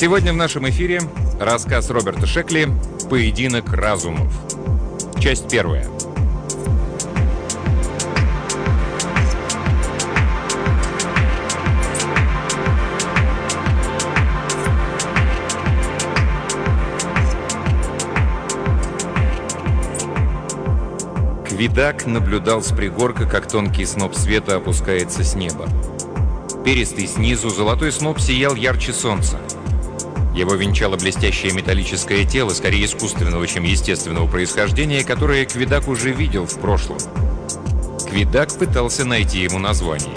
Сегодня в нашем эфире рассказ Роберта Шекли «Поединок разумов». Часть первая. Квидак наблюдал с пригорка, как тонкий сноп света опускается с неба. Перистый снизу, золотой сноп сиял ярче солнца. Его венчало блестящее металлическое тело, скорее искусственного, чем естественного происхождения, которое Квидак уже видел в прошлом. Квидак пытался найти ему название.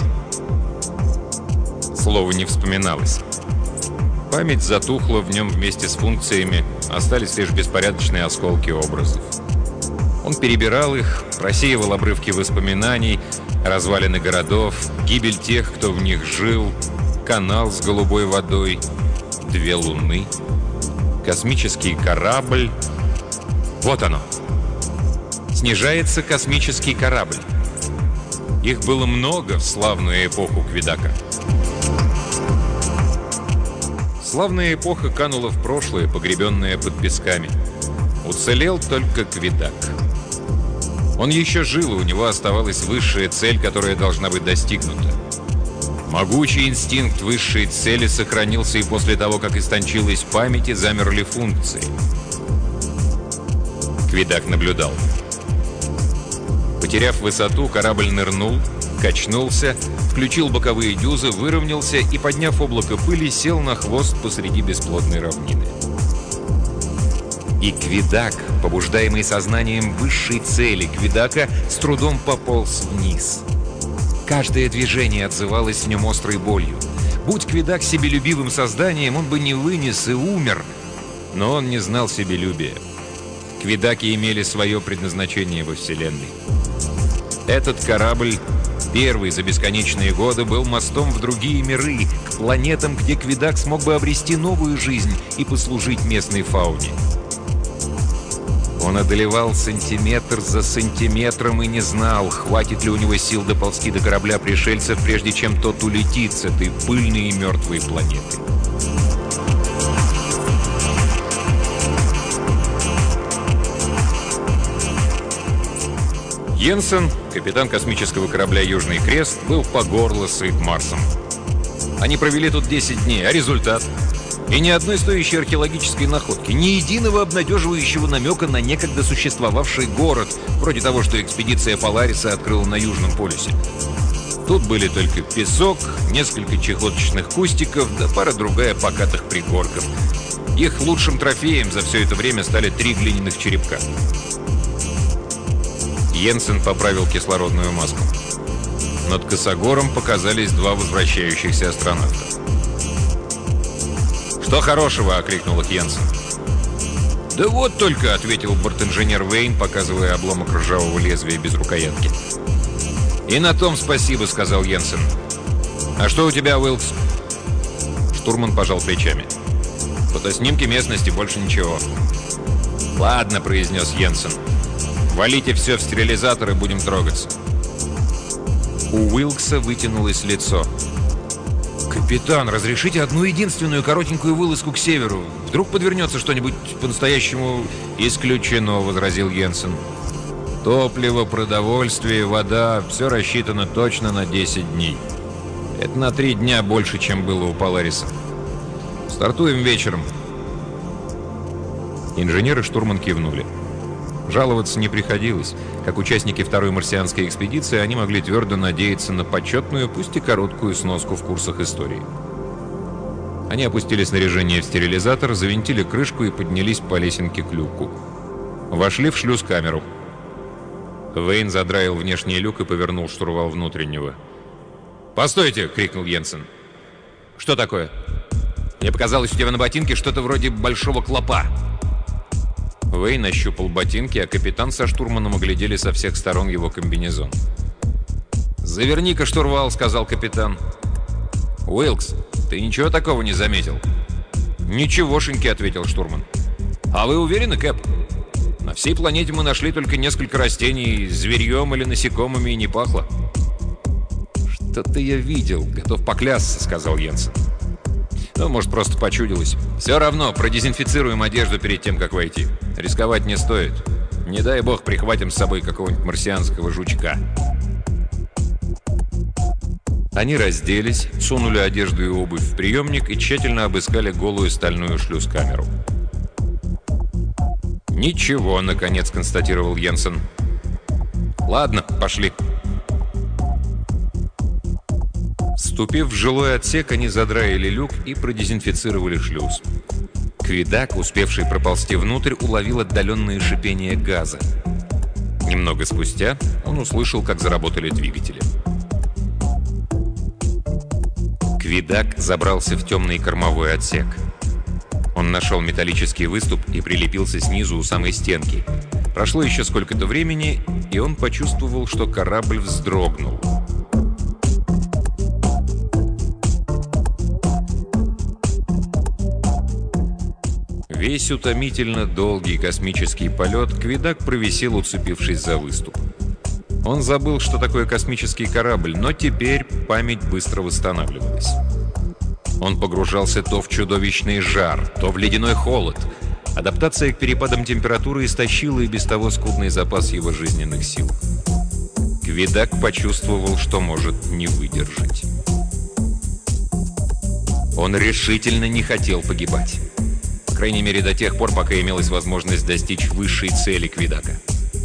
Слово не вспоминалось. Память затухла в нем вместе с функциями, остались лишь беспорядочные осколки образов. Он перебирал их, просеивал обрывки воспоминаний, развалины городов, гибель тех, кто в них жил, канал с голубой водой, две луны, космический корабль. Вот оно. Снижается космический корабль. Их было много в славную эпоху Квидака. Славная эпоха канула в прошлое, погребенная под песками. Уцелел только Квидак. Он еще жил, и у него оставалась высшая цель, которая должна быть достигнута. Могучий инстинкт высшей цели сохранился и после того, как истончилась память и замерли функции. Квидак наблюдал. Потеряв высоту, корабль нырнул, качнулся, включил боковые дюзы, выровнялся и, подняв облако пыли, сел на хвост посреди бесплодной равнины. И Квидак, побуждаемый сознанием высшей цели Квидака, с трудом пополз вниз. Каждое движение отзывалось в нем острой болью. Будь Квидак себелюбивым созданием, он бы не вынес и умер. Но он не знал себелюбия. Квидаки имели свое предназначение во Вселенной. Этот корабль, первый за бесконечные годы, был мостом в другие миры, к планетам, где Квидак смог бы обрести новую жизнь и послужить местной фауне. Он одолевал сантиметр за сантиметром и не знал, хватит ли у него сил доползти до корабля пришельцев, прежде чем тот улетит с этой пыльной и мертвой планеты. Йенсен, капитан космического корабля «Южный Крест», был по горло сыт Марсом. Они провели тут 10 дней, а результат? И ни одной стоящей археологической находки, ни единого обнадеживающего намека на некогда существовавший город, вроде того, что экспедиция Полариса открыла на Южном полюсе. Тут были только песок, несколько чехоточных кустиков, да пара-другая покатых пригорков. Их лучшим трофеем за все это время стали 3 глиняных черепка. Йенсен поправил кислородную маску. Над косогором показались 2 возвращающихся астронавта. «Что хорошего?» — окрикнул их Йенсен. «Да вот только», — ответил бортинженер Вейн, показывая обломок ржавого лезвия без рукоятки. «И на том спасибо», — сказал Йенсен. «А что у тебя, Уилкс?» Штурман пожал плечами. «Фотоснимки местности, больше ничего». «Ладно», — произнес Йенсен. «Валите все в стерилизатор и будем трогаться». У Уилкса вытянулось лицо. «Капитан, разрешите одну единственную коротенькую вылазку к северу? Вдруг подвернется что-нибудь по-настоящему...» «Исключено», — возразил Йенсен. «Топливо, продовольствие, вода — все рассчитано точно на 10 дней. Это на 3 дня больше, чем было у Полариса. Стартуем вечером». Инженер и штурман кивнули. Жаловаться не приходилось. Как участники второй марсианской экспедиции, они могли твердо надеяться на почетную, пусть и короткую сноску в курсах истории. Они опустили снаряжение в стерилизатор, завинтили крышку и поднялись по лесенке к люку. Вошли в шлюз-камеру. Вейн задраил внешний люк и повернул штурвал внутреннего. «Постойте!» — крикнул Йенсен. «Что такое?» «Мне показалось, у тебя на ботинке что-то вроде большого клопа». Вейн ощупал ботинки, а капитан со штурманом оглядели со всех сторон его комбинезон. «Заверни-ка штурвал», — сказал капитан. «Уилкс, ты ничего такого не заметил?» «Ничегошеньки», — ответил штурман. «А вы уверены, Кэп? На всей планете мы нашли только несколько растений, зверьем или насекомыми и не пахло». «Что-то я видел, готов поклясться», — сказал Йенсен. Ну, может, просто почудилось. Все равно, продезинфицируем одежду перед тем, как войти. Рисковать не стоит. Не дай бог, прихватим с собой какого-нибудь марсианского жучка. Они разделись, сунули одежду и обувь в приемник и тщательно обыскали голую стальную шлюз-камеру. «Ничего», — наконец констатировал Йенсен. «Ладно, пошли». Вступив в жилой отсек, они задраили люк и продезинфицировали шлюз. Квидак, успевший проползти внутрь, уловил отдаленное шипение газа. Немного спустя он услышал, как заработали двигатели. Квидак забрался в темный кормовой отсек. Он нашел металлический выступ и прилепился снизу у самой стенки. Прошло еще сколько-то времени, и он почувствовал, что корабль вздрогнул. Весь утомительно долгий космический полет Квидак провисел, уцепившись за выступ. Он забыл, что такое космический корабль, но теперь память быстро восстанавливалась. Он погружался то в чудовищный жар, то в ледяной холод. Адаптация к перепадам температуры истощила и без того скудный запас его жизненных сил. Квидак почувствовал, что может не выдержать. Он решительно не хотел погибать. По крайней мере, до тех пор, пока имелась возможность достичь высшей цели Квидака.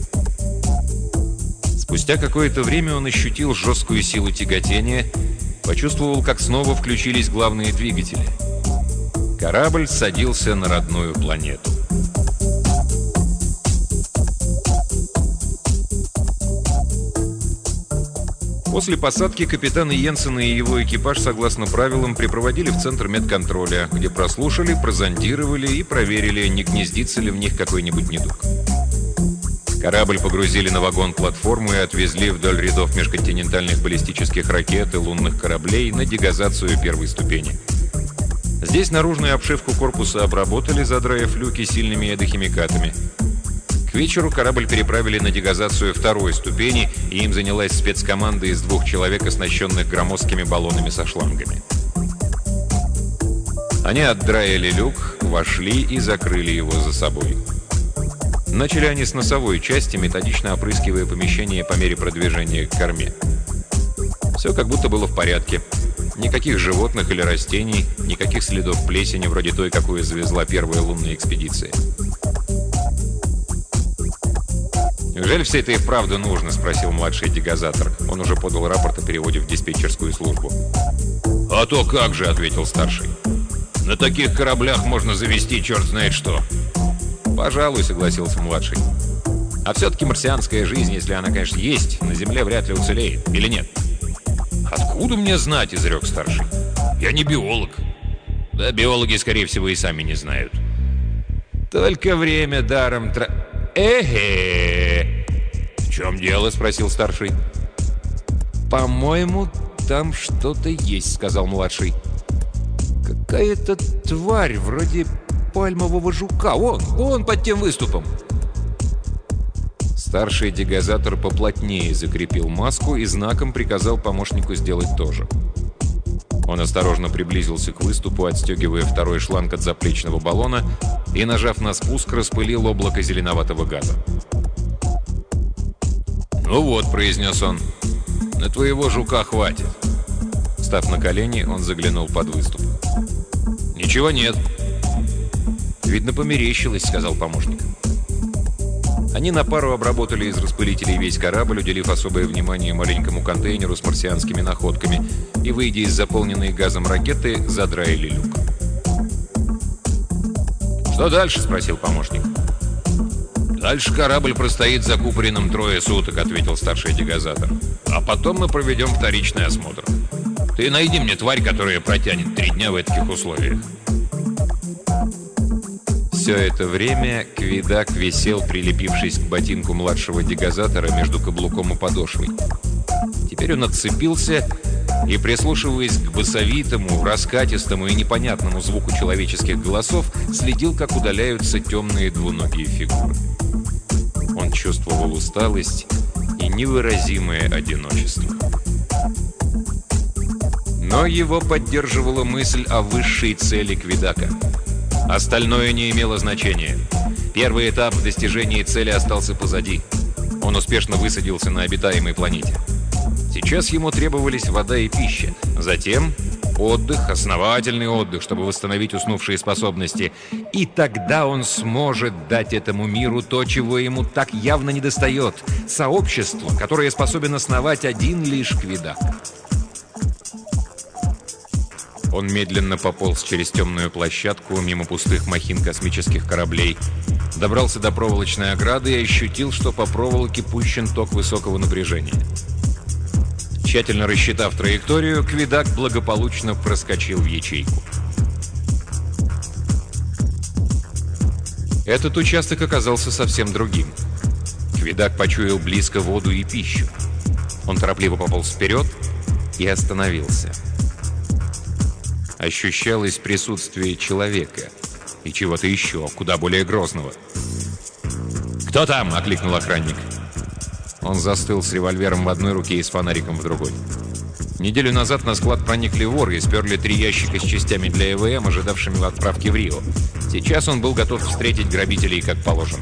Спустя какое-то время он ощутил жесткую силу тяготения, почувствовал, как снова включились главные двигатели. Корабль садился на родную планету. После посадки капитан Йенсен и его экипаж, согласно правилам, припроводили в центр медконтроля, где прослушали, прозондировали и проверили, не гнездится ли в них какой-нибудь недуг. Корабль погрузили на вагон-платформу и отвезли вдоль рядов межконтинентальных баллистических ракет и лунных кораблей на дегазацию первой ступени. Здесь наружную обшивку корпуса обработали, задраив люки сильными ядохимикатами. К вечеру корабль переправили на дегазацию второй ступени, и им занялась спецкоманда из 2 человек, оснащенных громоздкими баллонами со шлангами. Они отдраили люк, вошли и закрыли его за собой. Начали они с носовой части, методично опрыскивая помещение по мере продвижения к корме. Все как будто было в порядке. Никаких животных или растений, никаких следов плесени, вроде той, какую завезла первая лунная экспедиция. «Неужели все это и вправду нужно?» — спросил младший дегазатор. Он уже подал рапорт о переводе в диспетчерскую службу. «А то как же!» — ответил старший. «На таких кораблях можно завести черт знает что!» «Пожалуй», — согласился младший. «А все-таки марсианская жизнь, если она, конечно, есть, на Земле вряд ли уцелеет. Или нет?» «Откуда мне знать?» — изрек старший. «Я не биолог». «Да биологи, скорее всего, и сами не знают». «Только время даром «Эхе!» «В чем дело?» — спросил старший. «По-моему, там что-то есть», — сказал младший. «Какая-то тварь вроде пальмового жука. Вон под тем выступом». Старший дегазатор поплотнее закрепил маску и знаком приказал помощнику сделать то же. Он осторожно приблизился к выступу, отстегивая второй шланг от заплечного баллона и, нажав на спуск, распылил облако зеленоватого газа. «Ну вот», — произнес он, — «на твоего жука хватит». Встав на колени, он заглянул под выступ. «Ничего нет». «Видно, померещилось», — сказал помощник. Они на пару обработали из распылителей весь корабль, уделив особое внимание маленькому контейнеру с марсианскими находками, и, выйдя из заполненной газом ракеты, задраили люк. «Что дальше?» — спросил помощник. «Дальше корабль простоит закупоренным 3 суток», — ответил старший дегазатор. «А потом мы проведем вторичный осмотр. Ты найди мне тварь, которая протянет 3 дня в таких условиях». Все это время Квидак висел, прилепившись к ботинку младшего дегазатора между каблуком и подошвой. Теперь он отцепился и, прислушиваясь к басовитому, раскатистому и непонятному звуку человеческих голосов, следил, как удаляются темные двуногие фигуры. Он чувствовал усталость и невыразимое одиночество. Но его поддерживала мысль о высшей цели Квидака. Остальное не имело значения. Первый этап в достижении цели остался позади. Он успешно высадился на обитаемой планете. Сейчас ему требовались вода и пища. Затем отдых, основательный отдых, чтобы восстановить уснувшие способности. И тогда он сможет дать этому миру то, чего ему так явно недостает. Сообщество, которое способен основать один лишь Квидак. Он медленно пополз через темную площадку, мимо пустых махин космических кораблей. Добрался до проволочной ограды и ощутил, что по проволоке пущен ток высокого напряжения. Тщательно рассчитав траекторию, Квидак благополучно проскочил в ячейку. Этот участок оказался совсем другим. Квидак почуял близко воду и пищу. Он торопливо пополз вперед и остановился. Ощущалось присутствие человека и чего-то еще, куда более грозного. «Кто там?» — окликнул охранник. Он застыл с револьвером в одной руке и с фонариком в другой. Неделю назад на склад проникли воры и сперли 3 ящика с частями для ЭВМ, ожидавшими отправки в Рио. Сейчас он был готов встретить грабителей как положено.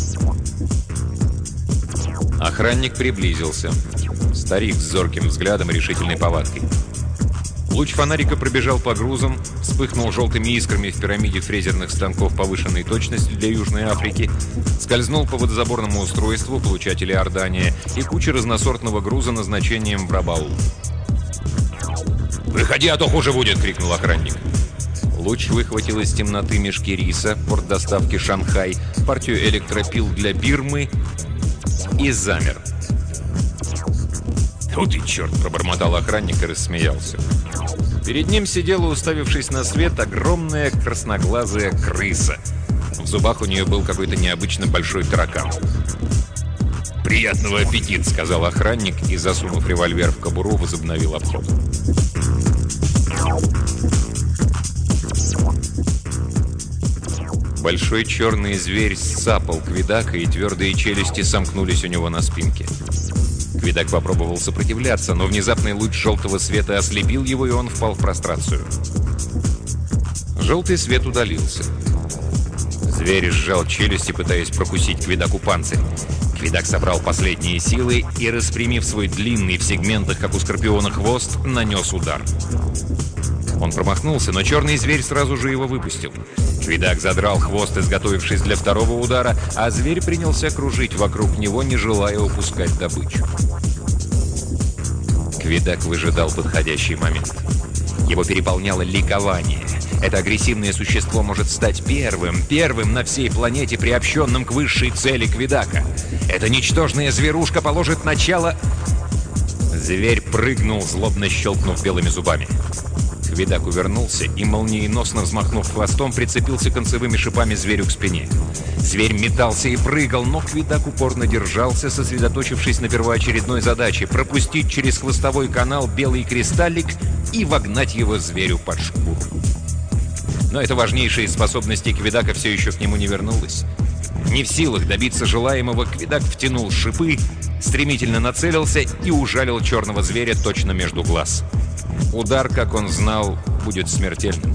Охранник приблизился. Старик с зорким взглядом и решительной повадкой. Луч фонарика пробежал по грузам, вспыхнул желтыми искрами в пирамиде фрезерных станков повышенной точности для Южной Африки, скользнул по водозаборному устройству получателя Иордания и куче разносортного груза назначением в Рабаул. «Выходи, а то хуже будет!» — крикнул охранник. Луч выхватил из темноты мешки риса, порт доставки Шанхай, партию электропил для Бирмы и замер. «Тьфу ты, черт!» — пробормотал охранник и рассмеялся. Перед ним сидела, уставившись на свет, огромная красноглазая крыса. В зубах у нее был какой-то необычно большой таракан. «Приятного аппетита!» — сказал охранник и, засунув револьвер в кобуру, возобновил обход. Большой черный зверь сцапал Квидака, и твердые челюсти сомкнулись у него на спинке. Квидак попробовал сопротивляться, но внезапный луч желтого света ослепил его, и он впал в прострацию. Желтый свет удалился. Зверь сжал челюсти, пытаясь прокусить Квидаку панцирь. Квидак собрал последние силы и, распрямив свой длинный в сегментах, как у скорпиона, хвост, нанес удар. Он промахнулся, но черный зверь сразу же его выпустил. Квидак задрал хвост, изготовившись для второго удара, а зверь принялся кружить вокруг него, не желая упускать добычу. Квидак выжидал подходящий момент. Его переполняло ликование. Это агрессивное существо может стать первым на всей планете, приобщенным к высшей цели Квидака. Эта ничтожная зверушка положит начало... Зверь прыгнул, злобно щелкнув белыми зубами. Квидак увернулся и, молниеносно взмахнув хвостом, прицепился концевыми шипами зверю к спине. Зверь метался и прыгал, но Квидак упорно держался, сосредоточившись на первоочередной задаче — пропустить через хвостовой канал белый кристаллик и вогнать его зверю под шкуру. Но эта важнейшая из способностей Квидака все еще к нему не вернулась. Не в силах добиться желаемого, Квидак втянул шипы, стремительно нацелился и ужалил черного зверя точно между глаз. Удар, как он знал, будет смертельным.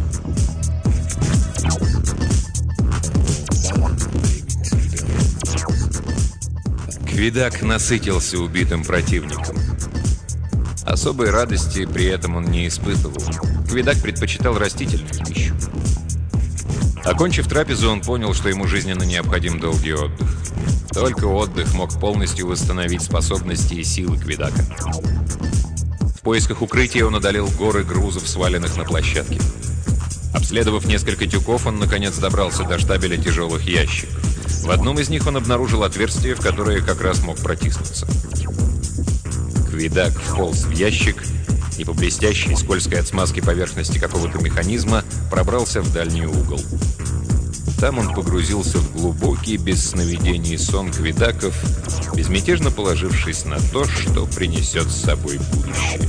Квидак насытился убитым противником. Особой радости при этом он не испытывал. Квидак предпочитал растительную пищу. Окончив трапезу, он понял, что ему жизненно необходим долгий отдых. Только отдых мог полностью восстановить способности и силы Квидака. В поисках укрытия он одолел горы грузов, сваленных на площадке. Обследовав несколько тюков, он, наконец, добрался до штабеля тяжелых ящиков. В одном из них он обнаружил отверстие, в которое как раз мог протиснуться. Квидак вполз в ящик и по блестящей, скользкой от смазки поверхности какого-то механизма пробрался в дальний угол. Там он погрузился в глубокий, без сновидений сон Квидаков, безмятежно положившись на то, что принесет с собой будущее.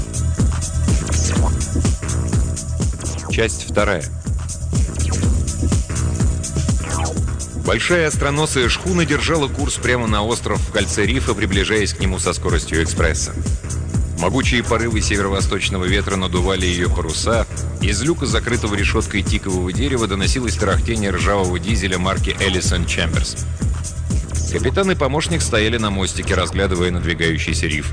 Часть 2. Большая остроносая шхуна держала курс прямо на остров в кольце рифа, приближаясь к нему со скоростью экспресса. Могучие порывы северо-восточного ветра надували ее паруса. Из люка, закрытого решеткой тикового дерева, доносилось тарахтение ржавого дизеля марки Ellison Chambers. Капитан и помощник стояли на мостике, разглядывая надвигающийся риф.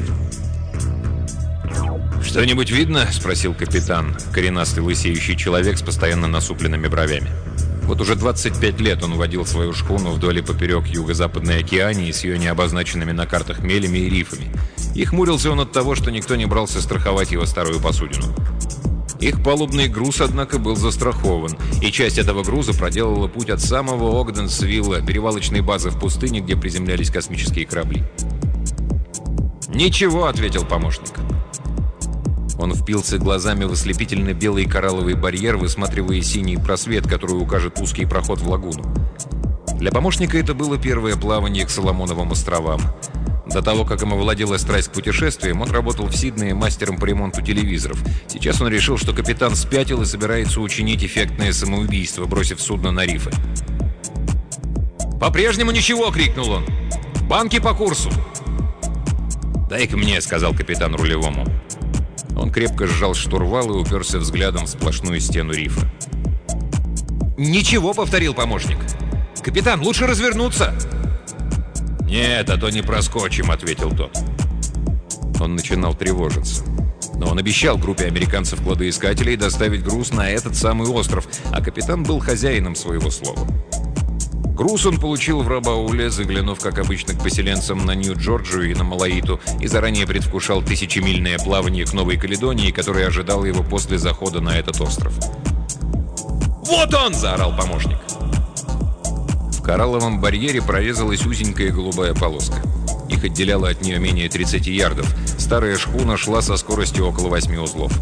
«Что-нибудь видно?» – спросил капитан, коренастый лысеющий человек с постоянно насупленными бровями. Вот уже 25 лет он водил свою шхуну вдоль и поперек юго-западной океании с ее необозначенными на картах мелями и рифами. И хмурился он от того, что никто не брался страховать его старую посудину. Их палубный груз, однако, был застрахован, и часть этого груза проделала путь от самого Огденсвилла, перевалочной базы в пустыне, где приземлялись космические корабли. «Ничего», — ответил помощник. Он впился глазами в ослепительно белый коралловый барьер, высматривая синий просвет, который укажет узкий проход в лагуну. Для помощника это было первое плавание к Соломоновым островам. До того, как им овладела страсть к путешествиям, он работал в Сиднее мастером по ремонту телевизоров. Сейчас он решил, что капитан спятил и собирается учинить эффектное самоубийство, бросив судно на рифы. «По-прежнему ничего!» — крикнул он. «Банки по курсу!» «Дай-ка мне!» — сказал капитан рулевому. Он крепко сжал штурвал и уперся взглядом в сплошную стену рифа. «Ничего!» — повторил помощник. «Капитан, лучше развернуться!» «Нет, а то не проскочим», — ответил тот. Он начинал тревожиться. Но он обещал группе американцев-кладоискателей доставить груз на этот самый остров, а капитан был хозяином своего слова. Груз он получил в Рабауле, заглянув, как обычно, к поселенцам на Нью-Джорджию и на Малаиту, и заранее предвкушал тысячемильное плавание к Новой Каледонии, которое ожидало его после захода на этот остров. «Вот он!» — заорал помощник. В коралловом барьере прорезалась узенькая голубая полоска. Их отделяло от нее менее 30 ярдов. Старая шхуна шла со скоростью около 8 узлов.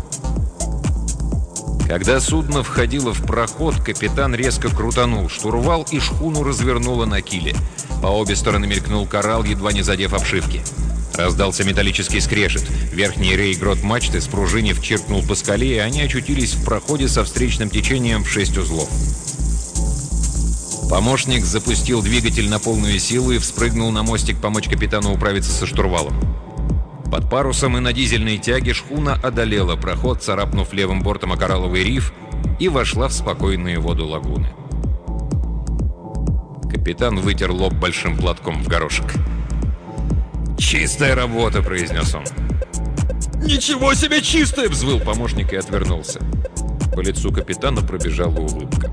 Когда судно входило в проход, капитан резко крутанул штурвал, и шхуну развернуло на киле. По обе стороны мелькнул коралл, едва не задев обшивки. Раздался металлический скрежет. Верхний рей-грот мачты, спружинив, чиркнул по скале, и они очутились в проходе со встречным течением в 6 узлов. Помощник запустил двигатель на полную силу и вспрыгнул на мостик помочь капитану управиться со штурвалом. Под парусом и на дизельной тяге шхуна одолела проход, царапнув левым бортом о коралловый риф, и вошла в спокойные воды лагуны. Капитан вытер лоб большим платком в горошек. «Чистая работа», — произнес он. «Ничего себе чистая!» — взвыл помощник и отвернулся. По лицу капитана пробежала улыбка.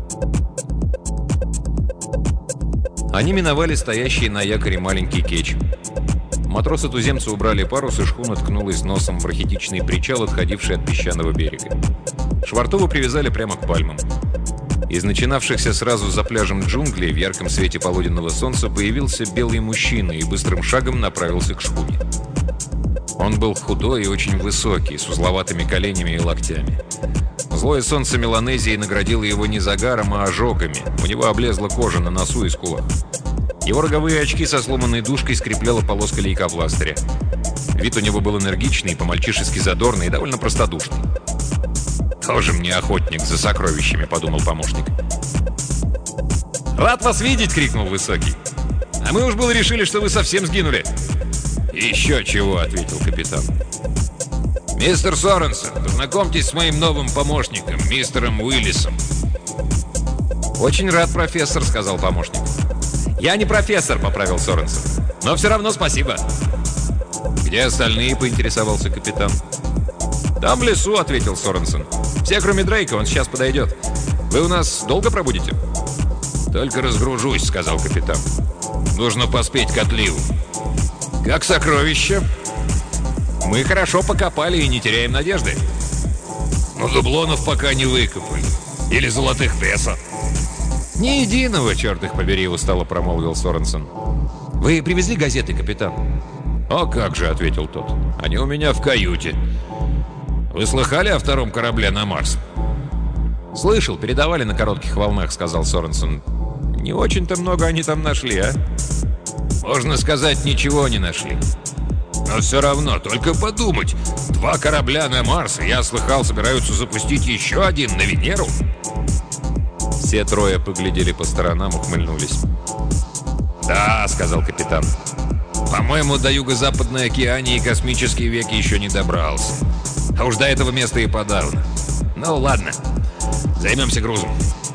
Они миновали стоящий на якоре маленький кетч. Матросы-туземцы убрали парус, и шхуна ткнулась носом в рахитичный причал, отходивший от песчаного берега. Швартову привязали прямо к пальмам. Из начинавшихся сразу за пляжем джунглей в ярком свете полуденного солнца появился белый мужчина и быстрым шагом направился к шхуне. Он был худой и очень высокий, с узловатыми коленями и локтями. Злое солнце Меланезии наградило его не загаром, а ожогами. У него облезла кожа на носу и скулах. Его роговые очки со сломанной дужкой скрепляла полоска лейкопластыря. Вид у него был энергичный, по-мальчишески задорный и довольно простодушный. «Тоже мне охотник за сокровищами», — подумал помощник. «Рад вас видеть!» — крикнул высокий. «А мы уж было решили, что вы совсем сгинули». «Еще чего!» — ответил капитан. «Мистер Соренсон, познакомьтесь с моим новым помощником, мистером Уиллисом». «Очень рад, профессор», — сказал помощник. «Я не профессор», — поправил Соренсон. «Но все равно спасибо». «Где остальные?» — поинтересовался капитан. «Там в лесу», — ответил Соренсон. «Все, кроме Дрейка, он сейчас подойдет. Вы у нас долго пробудете?» «Только разгружусь», — сказал капитан. «Нужно поспеть к отливу». «Как сокровища?» «Мы хорошо покопали и не теряем надежды». «Но дублонов пока не выкопали. Или золотых песо». «Ни единого, черт их побери», — устало промолвил Соренсон. «Вы привезли газеты, капитан?» «О, как же», — ответил тот. «Они у меня в каюте». «Вы слыхали о втором корабле на Марс?» «Слышал, передавали на коротких волнах», — сказал Соренсон. «Не очень-то много они там нашли, а?» «Можно сказать, ничего не нашли. Но все равно, только подумать. 2 корабля на Марс, и я слыхал, собираются запустить еще один на Венеру». Все трое поглядели по сторонам, ухмыльнулись. «Да», — сказал капитан. По-моему, до Юго-Западной Океании космический век еще не добрался. А уж до этого места и подавно. Ну ладно, займемся грузом.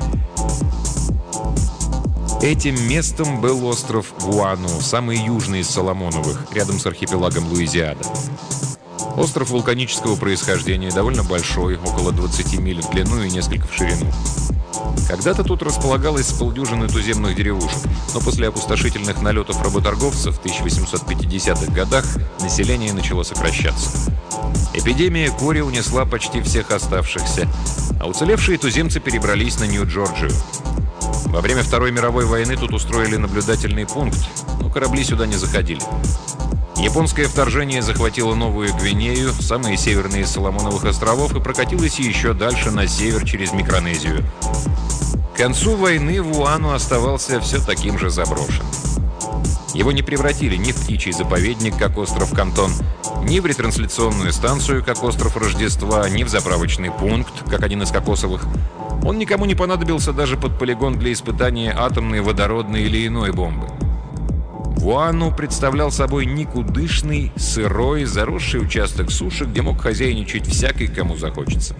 Этим местом был остров Гуану, самый южный из Соломоновых, рядом с архипелагом Луизиада. Остров вулканического происхождения, довольно большой, около 20 миль в длину и несколько в ширину. Когда-то тут располагалось с полдюжины туземных деревушек, но после опустошительных налетов работорговцев в 1850-х годах население начало сокращаться. Эпидемия кори унесла почти всех оставшихся, а уцелевшие туземцы перебрались на Нью-Джорджию. Во время Второй мировой войны тут устроили наблюдательный пункт, но корабли сюда не заходили. Японское вторжение захватило Новую Гвинею, самые северные из Соломоновых островов, и прокатилось еще дальше на север через Микронезию. К концу войны Вуану оставался все таким же заброшенным. Его не превратили ни в птичий заповедник, как остров Кантон, ни в ретрансляционную станцию, как остров Рождества, ни в заправочный пункт, как один из кокосовых. Он никому не понадобился даже под полигон для испытания атомной, водородной или иной бомбы. Вуану представлял собой никудышный, сырой, заросший участок суши, где мог хозяйничать всякий, кому захочется.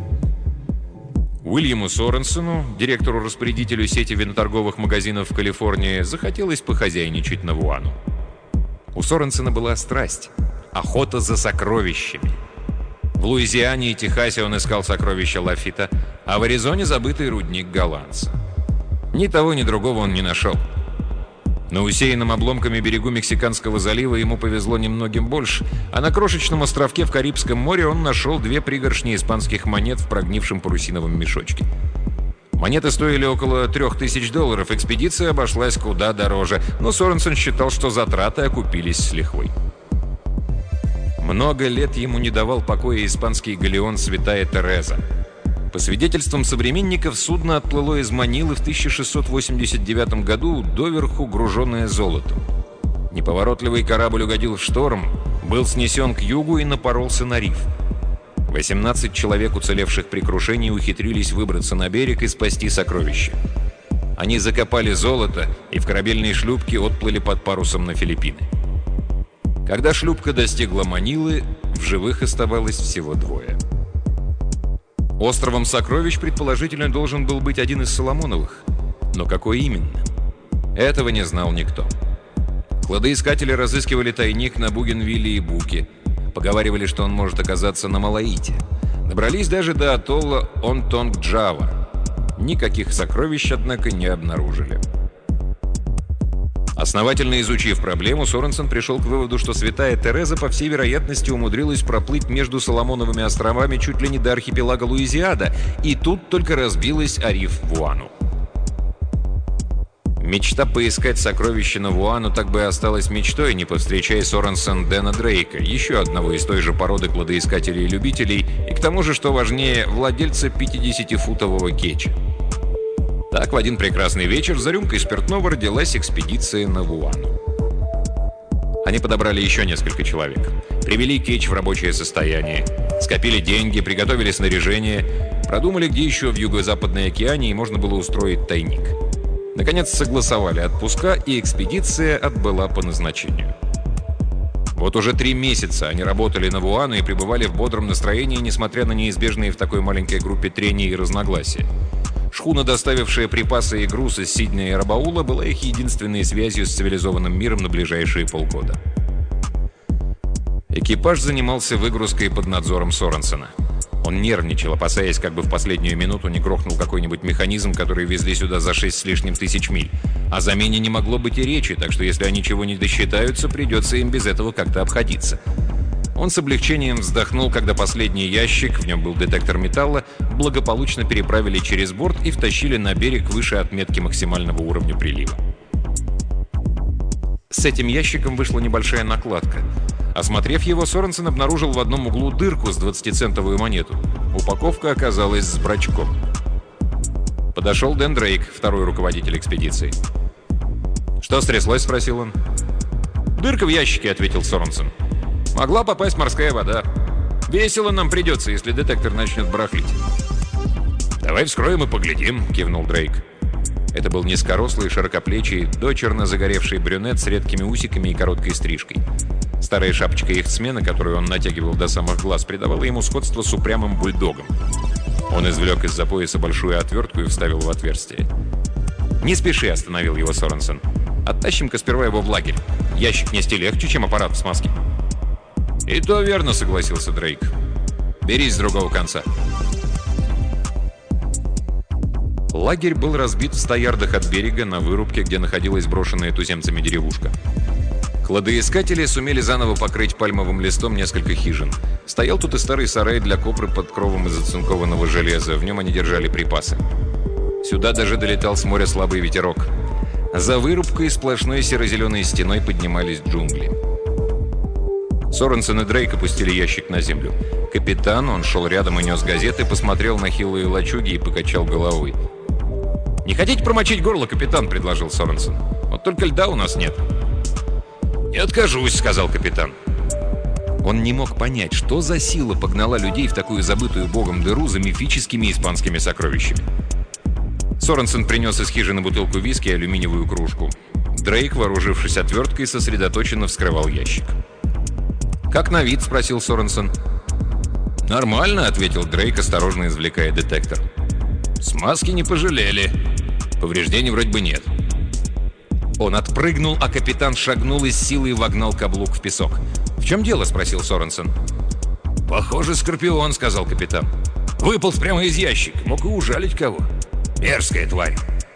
Уильяму Соренсену, директору-распорядителю сети виноторговых магазинов в Калифорнии, захотелось похозяйничать на Вуану. У Соренсена была страсть – охота за сокровищами. В Луизиане и Техасе он искал сокровища Лафита, а в Аризоне – забытый рудник голландца. Ни того, ни другого он не нашел. На усеянном обломками берегу Мексиканского залива ему повезло немногим больше, а на крошечном островке в Карибском море он нашел 2 пригоршни испанских монет в прогнившем парусиновом мешочке. Монеты стоили около $3000, экспедиция обошлась куда дороже, но Соренсен считал, что затраты окупились с лихвой. Много лет ему не давал покоя испанский галеон «Святая Тереза». По свидетельствам современников, судно отплыло из Манилы в 1689 году, доверху груженное золотом. Неповоротливый корабль угодил в шторм, был снесен к югу и напоролся на риф. 18 человек, уцелевших при крушении, ухитрились выбраться на берег и спасти сокровища. Они закопали золото и в корабельной шлюпке отплыли под парусом на Филиппины. Когда шлюпка достигла Манилы, в живых оставалось всего 2. Островом сокровищ, предположительно, должен был быть один из Соломоновых. Но какой именно? Этого не знал никто. Кладоискатели разыскивали тайник на Бугенвилле и Буке. Поговаривали, что он может оказаться на Малаите. Добрались даже до атолла Онтонг-Джава. Никаких сокровищ, однако, не обнаружили. Основательно изучив проблему, Соренсен пришел к выводу, что Святая Тереза, по всей вероятности, умудрилась проплыть между Соломоновыми островами чуть ли не до архипелага Луизиада, и тут только разбилась о риф Вуану. Мечта поискать сокровища на Вуану так бы и осталась мечтой, не повстречая Соренсен Дэна Дрейка, еще одного из той же породы кладоискателей и любителей, и к тому же, что важнее, владельца 50-футового кетча. Так, в один прекрасный вечер за рюмкой спиртного родилась экспедиция на Вуану. Они подобрали еще несколько человек. Привели кетч в рабочее состояние. Скопили деньги, приготовили снаряжение. Продумали, где еще в Юго-Западной Океании можно было устроить тайник. Наконец согласовали отпуска, и экспедиция отбыла по назначению. Вот уже 3 месяца они работали на Вуану и пребывали в бодром настроении, несмотря на неизбежные в такой маленькой группе трения и разногласия. Шхуна, доставившая припасы и груз из Сиднея и Рабаула, была их единственной связью с цивилизованным миром на ближайшие полгода. Экипаж занимался выгрузкой под надзором Соренсена. Он нервничал, опасаясь, как бы в последнюю минуту не грохнул какой-нибудь механизм, который везли сюда за 6 с лишним тысяч миль. О замене не могло быть и речи, так что если они чего не досчитаются, придется им без этого как-то обходиться. Он с облегчением вздохнул, когда последний ящик, в нем был детектор металла, благополучно переправили через борт и втащили на берег выше отметки максимального уровня прилива. С этим ящиком вышла небольшая накладка. Осмотрев его, Соренсен обнаружил в одном углу дырку с 20-центовую монету. Упаковка оказалась с брачком. Подошел Дэн Дрейк, второй руководитель экспедиции. «Что стряслось?» – спросил он. «Дырка в ящике», – ответил Соренсен. «Могла попасть морская вода. Весело нам придется, если детектор начнет барахлить». «Давай вскроем и поглядим», — кивнул Дрейк. Это был низкорослый, широкоплечий, дочерно загоревший брюнет с редкими усиками и короткой стрижкой. Старая шапочка яхтсмена, которую он натягивал до самых глаз, придавала ему сходство с упрямым бульдогом. Он извлек из-за пояса большую отвертку и вставил в отверстие. «Не спеши», — остановил его Соренсен. «Оттащим-ка сперва его в лагерь. Ящик нести легче, чем аппарат в смазке». «И то верно», — согласился Дрейк. «Берись с другого конца». Лагерь был разбит в 100 ярдах от берега на вырубке, где находилась брошенная туземцами деревушка. Кладоискатели сумели заново покрыть пальмовым листом несколько хижин. Стоял тут и старый сарай для копры под кровом из оцинкованного железа. В нем они держали припасы. Сюда даже долетал с моря слабый ветерок. За вырубкой сплошной серо-зеленой стеной поднимались джунгли. Соренсен и Дрейк опустили ящик на землю. Капитан, он шел рядом и нес газеты, посмотрел на хилые лачуги и покачал головой. «Не хотите промочить горло, капитан?» — предложил Соренсен. «Вот только льда у нас нет». «Не откажусь», — сказал капитан. Он не мог понять, что за сила погнала людей в такую забытую богом дыру за мифическими испанскими сокровищами. Соренсен принес из хижины бутылку виски и алюминиевую кружку. Дрейк, вооружившись отверткой, сосредоточенно вскрывал ящик. «Как на вид?» — спросил Соренсен. «Нормально», — ответил Дрейк, осторожно извлекая детектор. «Смазки не пожалели. Повреждений вроде бы нет». Он отпрыгнул, а капитан шагнул и с силой вогнал каблук в песок. «В чем дело?» — спросил Соренсен. «Похоже, скорпион», — сказал капитан. «Выполз прямо из ящика. Мог и ужалить кого. Мерзкая тварь».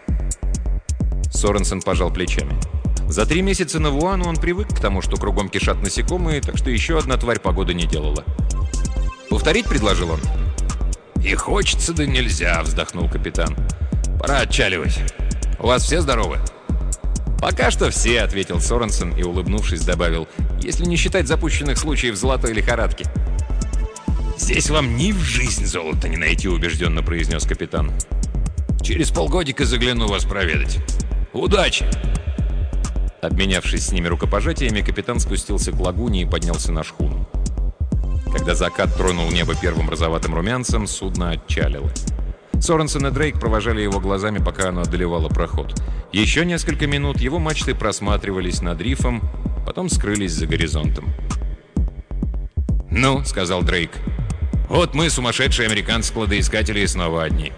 Соренсен пожал плечами. За 3 месяца на Вуану он привык к тому, что кругом кишат насекомые, так что еще одна тварь погоды не делала. «Повторить?» — предложил он. «И хочется, да нельзя», — вздохнул капитан. «Пора отчаливать. У вас все здоровы?» «Пока что все», — ответил Соренсен и, улыбнувшись, добавил, «если не считать запущенных случаев золотой лихорадки». «Здесь вам ни в жизнь золота не найти», — убежденно произнес капитан. «Через полгодика загляну вас проведать. Удачи!» Обменявшись с ними рукопожатиями, капитан спустился к лагуне и поднялся на шхуну. Когда закат тронул небо первым розоватым румянцем, судно отчалило. Соренсен и Дрейк провожали его глазами, пока оно одолевало проход. Еще несколько минут его мачты просматривались над рифом, потом скрылись за горизонтом. «Ну», — сказал Дрейк, — «вот мы, сумасшедшие американцы-кладоискатели, и снова одни».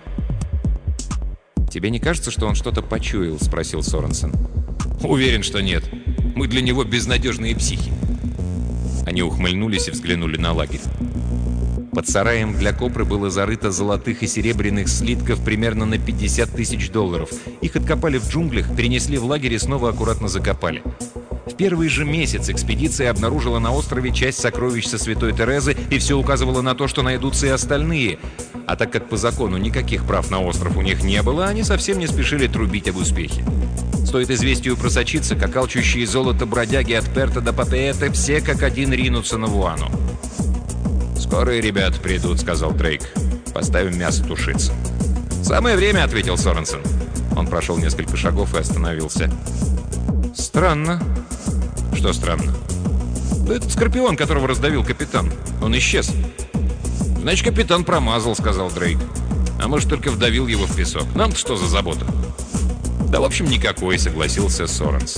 «Тебе не кажется, что он что-то почуял?» — спросил Соренсен. «Уверен, что нет. Мы для него безнадежные психи». Они ухмыльнулись и взглянули на лагерь. Под сараем для копры было зарыто золотых и серебряных слитков примерно на $50 000. Их откопали в джунглях, перенесли в лагерь и снова аккуратно закопали. В первый же месяц экспедиция обнаружила на острове часть сокровищ со Святой Терезы, и все указывало на то, что найдутся и остальные. А так как по закону никаких прав на остров у них не было, они совсем не спешили трубить об успехе. Стоит известию просочиться, как алчущие золото бродяги от Перта до Папеэте все как один ринутся на Вуану. «Скоро и ребята придут», — сказал Дрейк. «Поставим мясо тушиться». «Самое время», — ответил Соренсен. Он прошел несколько шагов и остановился. «Странно». «Что странно?» «Да этот скорпион, которого раздавил капитан. Он исчез». «Значит, капитан промазал», — сказал Дрейк. «А может, только вдавил его в песок. Нам-то что за забота?» «Да, в общем, никакой», — согласился Соренсен.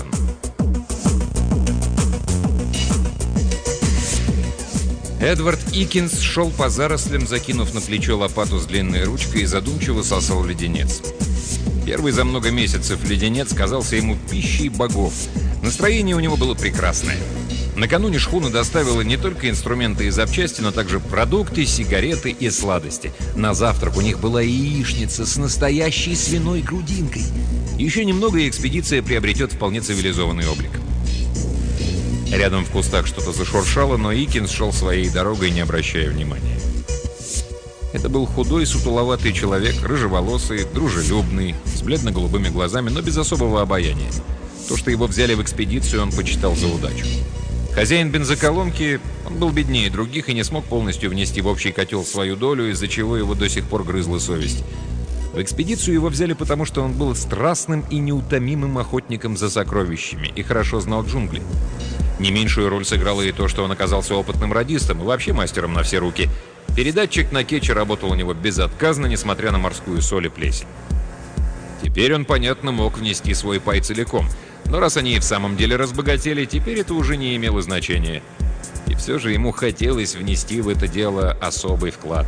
Эдвард Икинс шел по зарослям, закинув на плечо лопату с длинной ручкой, и задумчиво сосал леденец. Первый за много месяцев леденец казался ему пищей богов. Настроение у него было прекрасное. Накануне шхуна доставила не только инструменты и запчасти, но также продукты, сигареты и сладости. На завтрак у них была яичница с настоящей свиной грудинкой. Еще немного, и экспедиция приобретет вполне цивилизованный облик. Рядом в кустах что-то зашуршало, но Икинс шел своей дорогой, не обращая внимания. Это был худой, сутуловатый человек, рыжеволосый, дружелюбный, с бледно-голубыми глазами, но без особого обаяния. То, что его взяли в экспедицию, он почитал за удачу. Хозяин бензоколонки, он был беднее других и не смог полностью внести в общий котел свою долю, из-за чего его до сих пор грызла совесть. В экспедицию его взяли потому, что он был страстным и неутомимым охотником за сокровищами и хорошо знал джунгли. Не меньшую роль сыграло и то, что он оказался опытным радистом и вообще мастером на все руки. Передатчик на кетче работал у него безотказно, несмотря на морскую соль и плесень. Теперь он, понятно, мог внести свой пай целиком. Но раз они и в самом деле разбогатели, теперь это уже не имело значения. И все же ему хотелось внести в это дело особый вклад.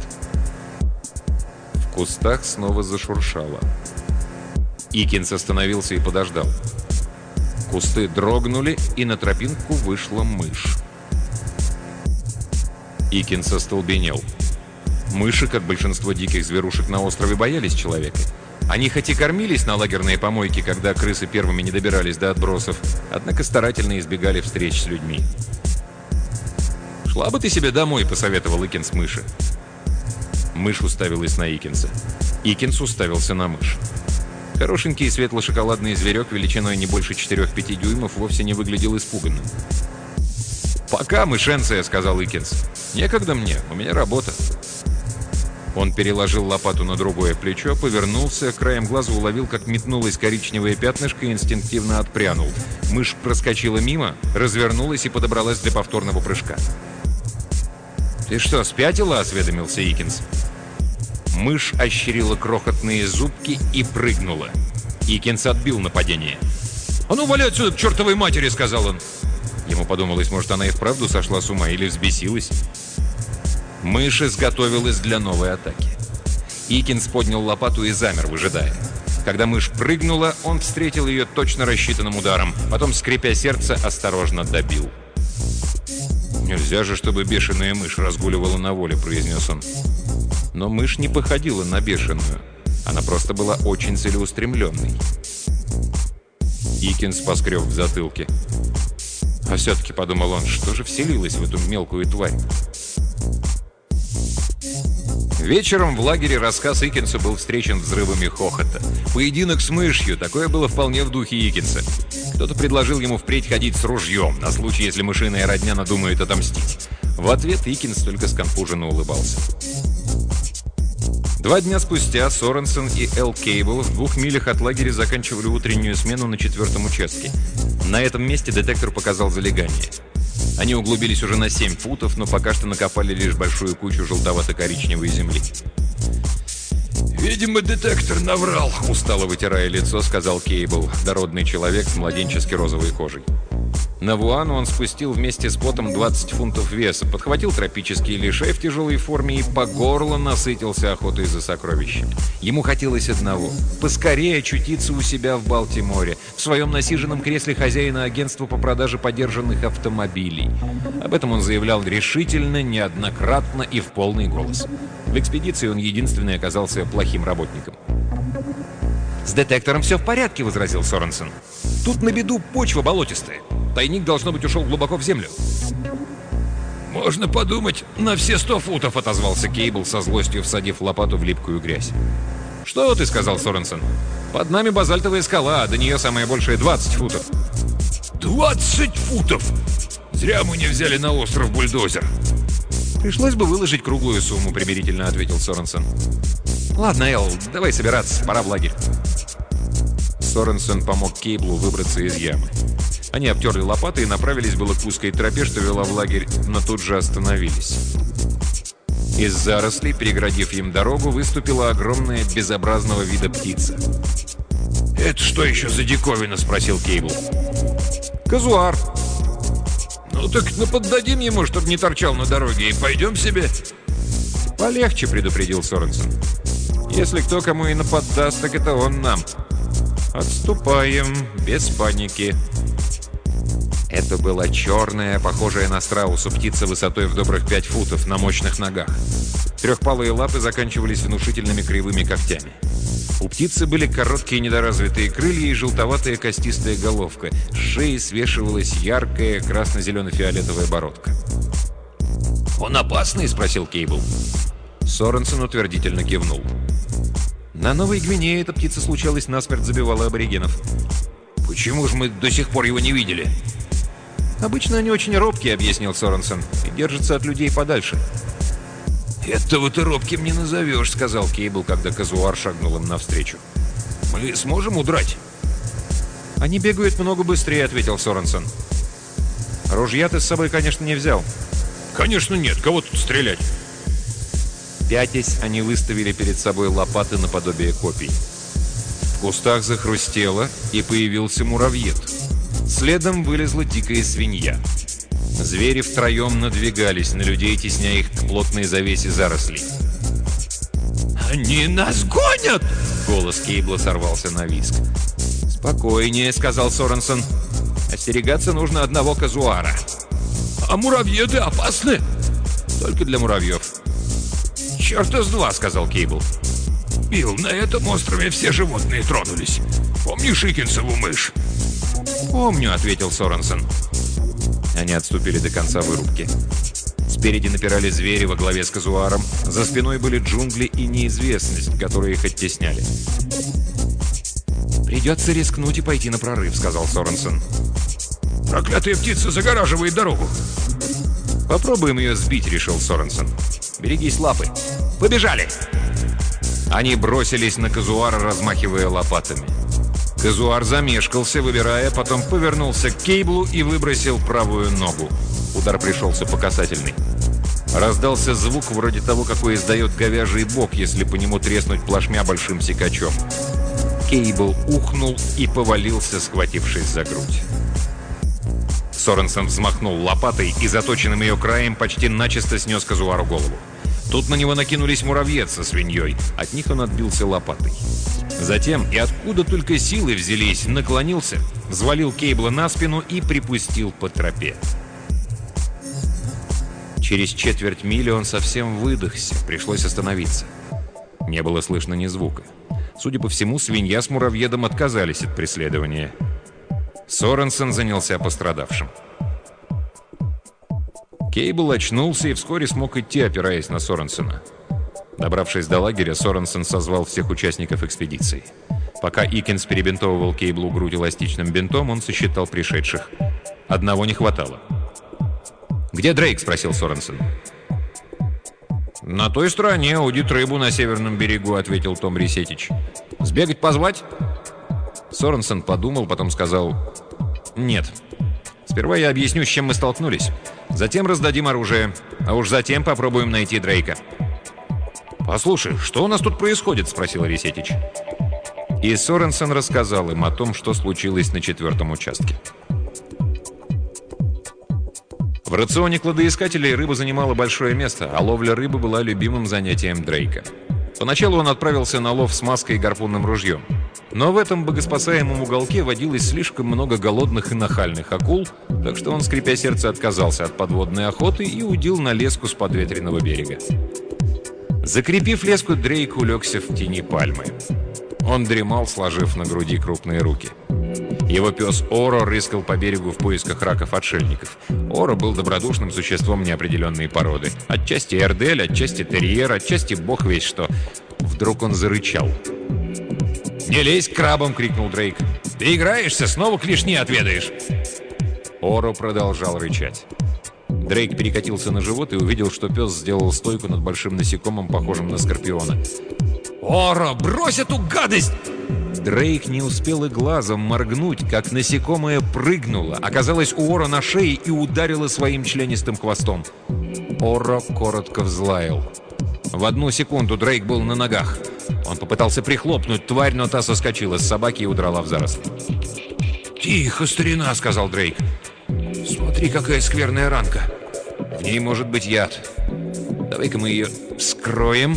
В кустах снова зашуршало. Икинс остановился и подождал. Кусты дрогнули, и на тропинку вышла мышь. Икинс остолбенел. Мыши, как большинство диких зверушек на острове, боялись человека. Они хоть и кормились на лагерные помойки, когда крысы первыми не добирались до отбросов, однако старательно избегали встреч с людьми. «Шла бы ты себе домой», — посоветовал Икинс мыши. Мышь уставилась на Икинса. Икинс уставился на мышь. Хорошенький светло-шоколадный зверек величиной не больше 4-5 дюймов вовсе не выглядел испуганным. «Пока, мышенция», — сказал Икинс. «Некогда мне, у меня работа». Он переложил лопату на другое плечо, повернулся, краем глаза уловил, как метнулось коричневое пятнышко и инстинктивно отпрянул. Мышь проскочила мимо, развернулась и подобралась для повторного прыжка. «Ты что, спятила?» — осведомился Икинс. Мышь ощерила крохотные зубки и прыгнула. Икинс отбил нападение. «А ну, валяй отсюда, к чертовой матери!» — сказал он. Ему подумалось, может, она и вправду сошла с ума или взбесилась. Мышь изготовилась для новой атаки. Икинс поднял лопату и замер, выжидая. Когда мышь прыгнула, он встретил ее точно рассчитанным ударом. Потом, скрипя сердце, осторожно добил. «Нельзя же, чтобы бешеная мышь разгуливала на воле», — произнес он. Но мышь не походила на бешеную. Она просто была очень целеустремленной. Икинс поскреб в затылке. А все-таки, подумал он, что же вселилось в эту мелкую тварь? Вечером в лагере рассказ Икинса был встречен взрывами хохота. Поединок с мышью, такое было вполне в духе Икинса. Кто-то предложил ему впредь ходить с ружьем, на случай, если мышиная родня надумает отомстить. В ответ Икинс только сконфуженно улыбался. 2 дня спустя Соренсон и Эл Кейбл в 2 милях от лагеря заканчивали утреннюю смену на 4-м участке. На этом месте детектор показал залегание. Они углубились уже на 7 футов, но пока что накопали лишь большую кучу желтовато-коричневой земли. «Видимо, детектор наврал», — устало вытирая лицо, сказал Кейбл, дородный человек с младенчески розовой кожей. На Вуану он спустил вместе с потом 20 фунтов веса, подхватил тропический лишай в тяжелой форме и по горло насытился охотой за сокровищами. Ему хотелось одного – поскорее очутиться у себя в Балтиморе, в своем насиженном кресле хозяина агентства по продаже подержанных автомобилей. Об этом он заявлял решительно, неоднократно и в полный голос. В экспедиции он единственный оказался плохим работником. «С детектором все в порядке», — возразил Соренсон. «Тут на беду почва болотистая. Тайник, должно быть, ушел глубоко в землю». «Можно подумать, на все 100 футов», — отозвался Кейбл, со злостью всадив лопату в липкую грязь. «Что ты?» — сказал Соренсон. «Под нами базальтовая скала, а до нее самое большее 20 футов». 20 футов! Зря мы не взяли на остров бульдозер». «Пришлось бы выложить круглую сумму», — примирительно ответил Соренсон. «Ладно, Эл, давай собираться, пора в лагерь». Соренсон помог Кейблу выбраться из ямы. Они обтерли лопаты и направились было к узкой тропе, что вела в лагерь, но тут же остановились. Из зарослей, переградив им дорогу, выступила огромная безобразного вида птица. «Это что еще за диковина?» — спросил Кейбл. «Казуар». «Ну так поддадим ему, чтобы не торчал на дороге, и пойдем себе». «Полегче», — предупредил Соренсон. «Если кто кому и наподдаст, так это он нам. Отступаем, без паники». Это была черная, похожая на страусу птица высотой в добрых 5 футов, на мощных ногах. Трехпалые лапы заканчивались внушительными кривыми когтями. У птицы были короткие недоразвитые крылья и желтоватая костистая головка. С шеи свешивалась яркая красно-зелено-фиолетовая бородка. «Он опасный?» — спросил Кейбл. Соренсон утвердительно кивнул. На Новой Гвинее эта птица случалось насмерть забивала аборигенов. «Почему же мы до сих пор его не видели?» «Обычно они очень робкие», — объяснил Соренсон, — «и держатся от людей подальше». «Этого ты робким не назовешь», — сказал Кейбл, когда казуар шагнул им навстречу. «Мы сможем удрать?» «Они бегают много быстрее», — ответил Соренсон. «Ружья ты с собой, конечно, не взял». «Конечно нет. Кого тут стрелять?» Пятясь, они выставили перед собой лопаты наподобие копий. В кустах захрустело, и появился муравьед. Следом вылезла дикая свинья. Звери втроем надвигались на людей, тесняя их к плотной завесе зарослей. «Они нас гонят!» Голос Кейбла сорвался на визг. «Спокойнее», — сказал Соренсон. «Остерегаться нужно одного казуара». «А муравьеды опасны?» «Только для муравьев». «Черта с два», — сказал Кейбл. «Билл, на этом острове все животные тронулись. Помнишь Икинсову мышь?» «Помню», — ответил Соренсон. Они отступили до конца вырубки. Спереди напирали звери во главе с казуаром. За спиной были джунгли и неизвестность, которые их оттесняли. «Придется рискнуть и пойти на прорыв», — сказал Соренсон. «Проклятая птица загораживает дорогу». «Попробуем ее сбить», — решил Соренсон. «Берегись лапы». «Побежали!» Они бросились на казуара, размахивая лопатами. Казуар замешкался, выбирая, потом повернулся к Кейблу и выбросил правую ногу. Удар пришелся по касательной. Раздался звук вроде того, какой издает говяжий бок, если по нему треснуть плашмя большим секачом. Кейбл ухнул и повалился, схватившись за грудь. Соренсон взмахнул лопатой и заточенным ее краем почти начисто снес казуару голову. Тут на него накинулись муравьед со свиньей. От них он отбился лопатой. Затем, и откуда только силы взялись, наклонился, взвалил Кейбла на спину и припустил по тропе. Через четверть мили он совсем выдохся, пришлось остановиться. Не было слышно ни звука. Судя по всему, свинья с муравьедом отказались от преследования. Соренсон занялся пострадавшим. Кейбл очнулся и вскоре смог идти, опираясь на Соренсона. Добравшись до лагеря, Соренсон созвал всех участников экспедиции. Пока Икинс перебинтовывал Кейблу грудь эластичным бинтом, он сосчитал пришедших. Одного не хватало. «Где Дрейк?» — спросил Соренсон. «На той стороне удит рыбу на северном берегу», — ответил Том Ресетич. «Сбегать позвать?» Соренсон подумал, потом сказал: «Нет. Сперва я объясню, с чем мы столкнулись. Затем раздадим оружие, а уж затем попробуем найти Дрейка». «Послушай, что у нас тут происходит?» — спросил Ресетич. И Соренсон рассказал им о том, что случилось на 4-м участке. В рационе кладоискателей рыба занимала большое место, а ловля рыбы была любимым занятием Дрейка. Поначалу он отправился на лов с маской и гарпунным ружьем. Но в этом богоспасаемом уголке водилось слишком много голодных и нахальных акул, так что он, скрипя сердце, отказался от подводной охоты и удил на леску с подветренного берега. Закрепив леску, Дрейк улегся в тени пальмы. Он дремал, сложив на груди крупные руки. Его пес Оро рыскал по берегу в поисках раков-отшельников. Оро был добродушным существом неопределенной породы. Отчасти эрдель, отчасти терьер, отчасти бог весть что. Вдруг он зарычал. «Не лезь к крабам!» — крикнул Дрейк. «Ты играешься, снова клешни отведаешь!» Оро продолжал рычать. Дрейк перекатился на живот и увидел, что пес сделал стойку над большим насекомым, похожим на скорпиона. «Оро, брось эту гадость!» Дрейк не успел и глазом моргнуть, как насекомое прыгнуло, оказалось у Оро на шее и ударило своим членистым хвостом. Оро коротко взлаял. В одну секунду Дрейк был на ногах. Он попытался прихлопнуть тварь, но та соскочила с собаки и удрала в заросли. «Тихо, старина!» — сказал Дрейк. «Смотри, какая скверная ранка. В ней может быть яд. Давай-ка мы ее вскроем».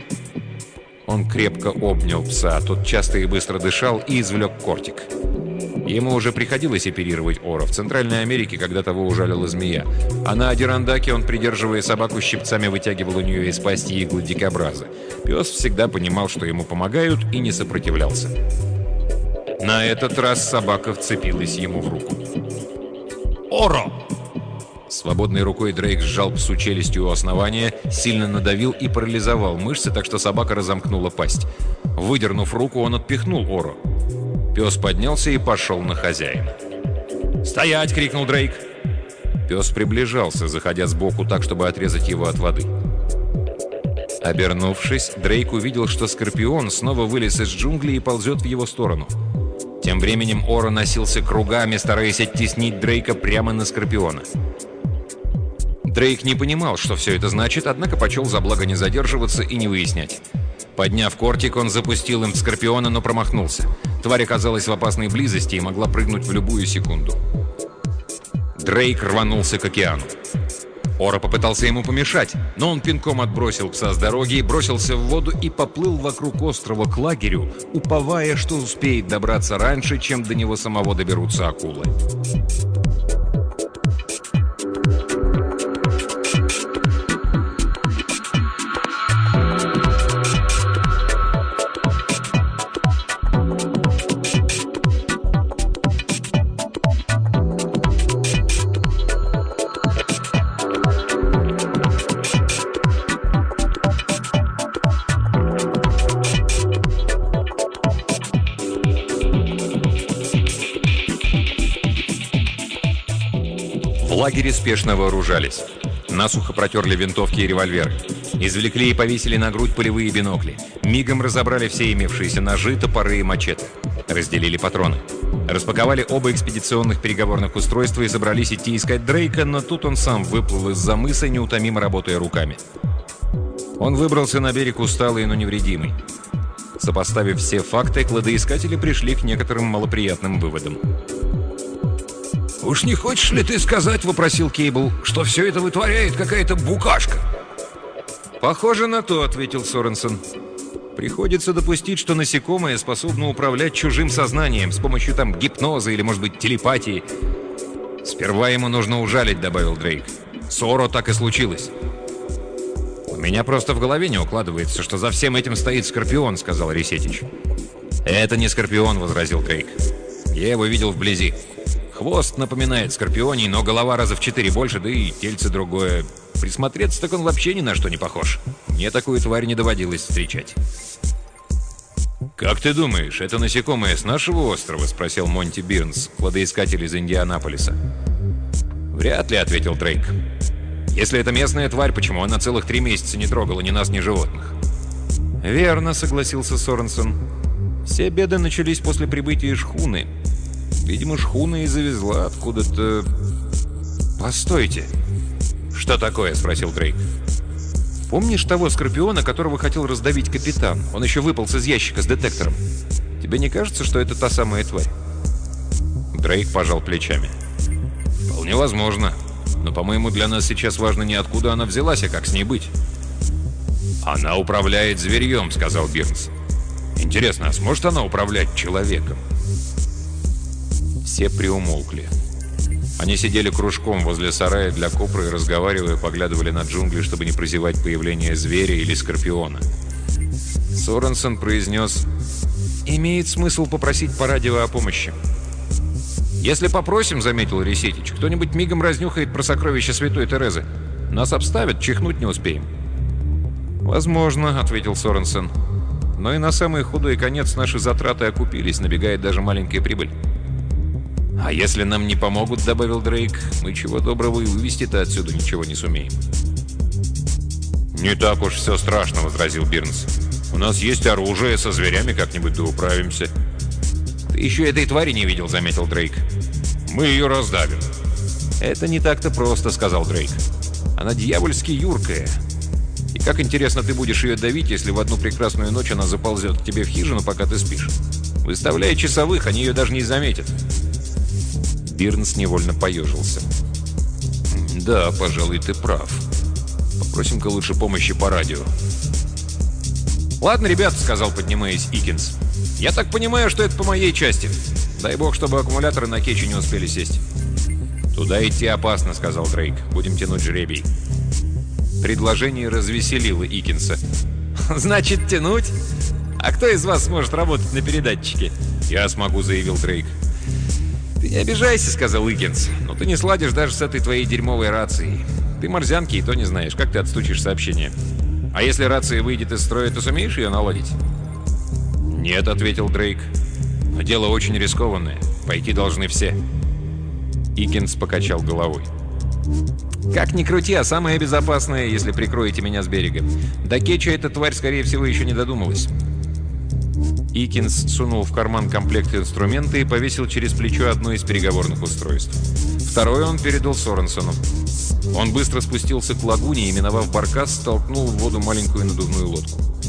Он крепко обнял пса, тот часто и быстро дышал и извлек кортик. Ему уже приходилось оперировать Оро. В Центральной Америке когда того ужалила змея. А на Адирандаке он, придерживая собаку щипцами, вытягивал у нее из пасти иглы дикобраза. Пес всегда понимал, что ему помогают, и не сопротивлялся. На этот раз собака вцепилась ему в руку. «Оро!» Свободной рукой Дрейк сжал псу челюстью у основания, сильно надавил и парализовал мышцы, так что собака разомкнула пасть. Выдернув руку, он отпихнул Оро. Пес поднялся и пошел на хозяина. «Стоять!» — крикнул Дрейк. Пес приближался, заходя сбоку так, чтобы отрезать его от воды. Обернувшись, Дрейк увидел, что скорпион снова вылез из джунглей и ползет в его сторону. Тем временем Оро носился кругами, стараясь оттеснить Дрейка прямо на скорпиона. Дрейк не понимал, что все это значит, однако почел за благо не задерживаться и не выяснять. Подняв кортик, он запустил им в Скорпиона, но промахнулся. Тварь оказалась в опасной близости и могла прыгнуть в любую секунду. Дрейк рванулся к океану. Ора попытался ему помешать, но он пинком отбросил пса с дороги, бросился в воду и поплыл вокруг острова к лагерю, уповая, что успеет добраться раньше, чем до него самого доберутся акулы. В лагере спешно вооружались. Насухо протерли винтовки и револьверы. Извлекли и повесили на грудь полевые бинокли. Мигом разобрали все имевшиеся ножи, топоры и мачете. Разделили патроны. Распаковали оба экспедиционных переговорных устройства и собрались идти искать Дрейка, но тут он сам выплыл из-за мыса, неутомимо работая руками. Он выбрался на берег усталый, но невредимый. Сопоставив все факты, кладоискатели пришли к некоторым малоприятным выводам. «Уж не хочешь ли ты сказать, — вопросил Кейбл, — что все это вытворяет какая-то букашка?» «Похоже на то, — ответил Соренсон. Приходится допустить, что насекомое способно управлять чужим сознанием с помощью там гипноза или, может быть, телепатии. Сперва ему нужно ужалить, — добавил Дрейк. С Оро так и случилось». «У меня просто в голове не укладывается, что за всем этим стоит Скорпион, — сказал Ресетич. «Это не Скорпион, — возразил Дрейк. Я его видел вблизи. Хвост напоминает скорпионий, но голова раза в 4 больше, да и тельце другое. Присмотреться, так он вообще ни на что не похож. Мне такую тварь не доводилось встречать». «Как ты думаешь, это насекомое с нашего острова?» — спросил Монти Бирнс, кладоискатель из Индианаполиса. «Вряд ли», — ответил Дрейк. «Если это местная тварь, почему она целых 3 месяца не трогала ни нас, ни животных?» «Верно», — согласился Соренсон. «Все беды начались после прибытия шхуны. Видимо, шхуна и завезла откуда-то...» «Постойте!» «Что такое?» — спросил Дрейк. «Помнишь того Скорпиона, которого хотел раздавить капитан? Он еще выполз из ящика с детектором. Тебе не кажется, что это та самая тварь?» Дрейк пожал плечами. «Вполне возможно. Но, по-моему, для нас сейчас важно не откуда она взялась, а как с ней быть». «Она управляет зверьем», — сказал Бирнс. «Интересно, а сможет она управлять человеком?» Все приумолкли. Они сидели кружком возле сарая для копры и, разговаривая, поглядывали на джунгли, чтобы не прозевать появление зверя или скорпиона. Соренсон произнес: «Имеет смысл попросить по радио о помощи». «Если попросим, — заметил Ресетич, — кто-нибудь мигом разнюхает про сокровища Святой Терезы. Нас обставят, чихнуть не успеем». «Возможно, — ответил Соренсон. — Но и на самый худой конец наши затраты окупились, набегает даже маленькая прибыль». «А если нам не помогут, — добавил Дрейк, — мы чего доброго и вывести-то отсюда ничего не сумеем». «Не так уж все страшно, — возразил Бирнс. — У нас есть оружие, со зверями как-нибудь да управимся». «Ты еще этой твари не видел, — заметил Дрейк. Мы ее раздавим». «Это не так-то просто, — сказал Дрейк. Она дьявольски юркая. И как интересно ты будешь ее давить, если в одну прекрасную ночь она заползет к тебе в хижину, пока ты спишь? Выставляя часовых, они ее даже не заметят». Бирнс невольно поежился. «Да, пожалуй, ты прав. Попросим-ка лучше помощи по радио». «Ладно, ребята, — сказал, поднимаясь Икинс. — Я так понимаю, что это по моей части. Дай бог, чтобы аккумуляторы на кетче не успели сесть». «Туда идти опасно, — сказал Дрейк. Будем тянуть жребий». Предложение развеселило Икинса. «Значит, тянуть? А кто из вас сможет работать на передатчике?» «Я смогу, — заявил Дрейк». «Ты не обижайся, — сказал Икинс, — но ты не сладишь даже с этой твоей дерьмовой рацией. Ты морзянки и то не знаешь, как ты отстучишь сообщение. А если рация выйдет из строя, ты сумеешь ее наладить?» «Нет, — ответил Дрейк. — Но дело очень рискованное. Пойти должны все». Икинс покачал головой. «Как ни крути, а самое безопасное, если прикроете меня с берега. До кетча эта тварь, скорее всего, еще не додумалась». Икинс сунул в карман комплект инструмента и повесил через плечо одно из переговорных устройств. Второе он передал Соренсону. Он быстро спустился к лагуне и, миновав баркас, столкнул в воду маленькую надувную лодку.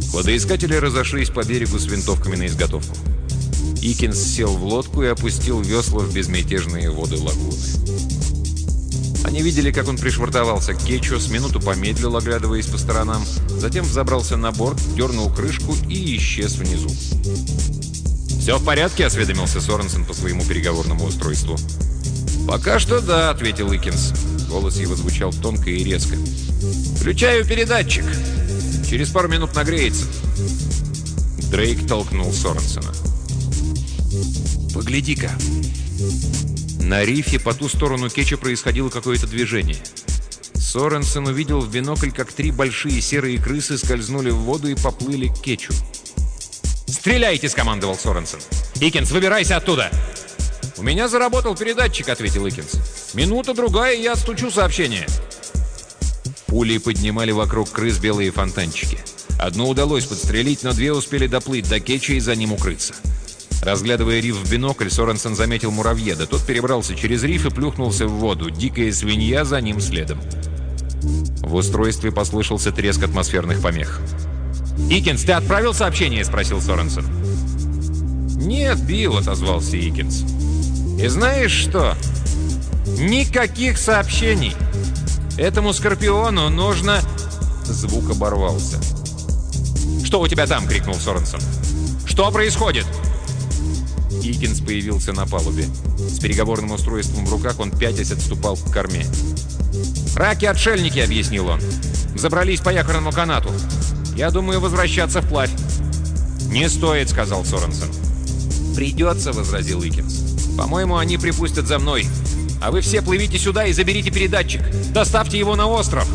Кладоискатели разошлись по берегу с винтовками на изготовку. Икинс сел в лодку и опустил весла в безмятежные воды лагуны. Они видели, как он пришвартовался к кетчу, с минуту помедлил, оглядываясь по сторонам, затем взобрался на борт, дернул крышку и исчез внизу. «Все в порядке?» — осведомился Соренсен по своему переговорному устройству. «Пока что да», — ответил Икинс. Голос его звучал тонко и резко. «Включаю передатчик. Через пару минут нагреется». Дрейк толкнул Соренсена. «Погляди-ка». На рифе по ту сторону кетча происходило какое-то движение. Соренсен увидел в бинокль, как 3 большие серые крысы скользнули в воду и поплыли к кетчу. «Стреляйте!» — скомандовал Соренсен. «Икинс, выбирайся оттуда!» «У меня заработал передатчик», — ответил Икинс. «Минута-другая, и я отстучу сообщение». Пули поднимали вокруг крыс белые фонтанчики. Одну удалось подстрелить, но 2 успели доплыть до кетча и за ним укрыться. Разглядывая риф в бинокль, Соренсен заметил муравьеда. Тот перебрался через риф и плюхнулся в воду. Дикая свинья за ним следом. В устройстве послышался треск атмосферных помех. «Икинс, ты отправил сообщение?» — спросил Соренсен. «Нет, Билл», — отозвался Икинс. «И знаешь что? Никаких сообщений. Этому Скорпиону нужно...» Звук оборвался. «Что у тебя там?» — крикнул Соренсен. «Что происходит?» Икинс появился на палубе. С переговорным устройством в руках он пятясь отступал к корме. «Раки-отшельники», — объяснил он. «Забрались по якорному канату. Я думаю возвращаться вплавь». «Не стоит», — сказал Соренсен. «Придется», — возразил Икинс. «По-моему, они припустят за мной. А вы все плывите сюда и заберите передатчик. Доставьте его на остров».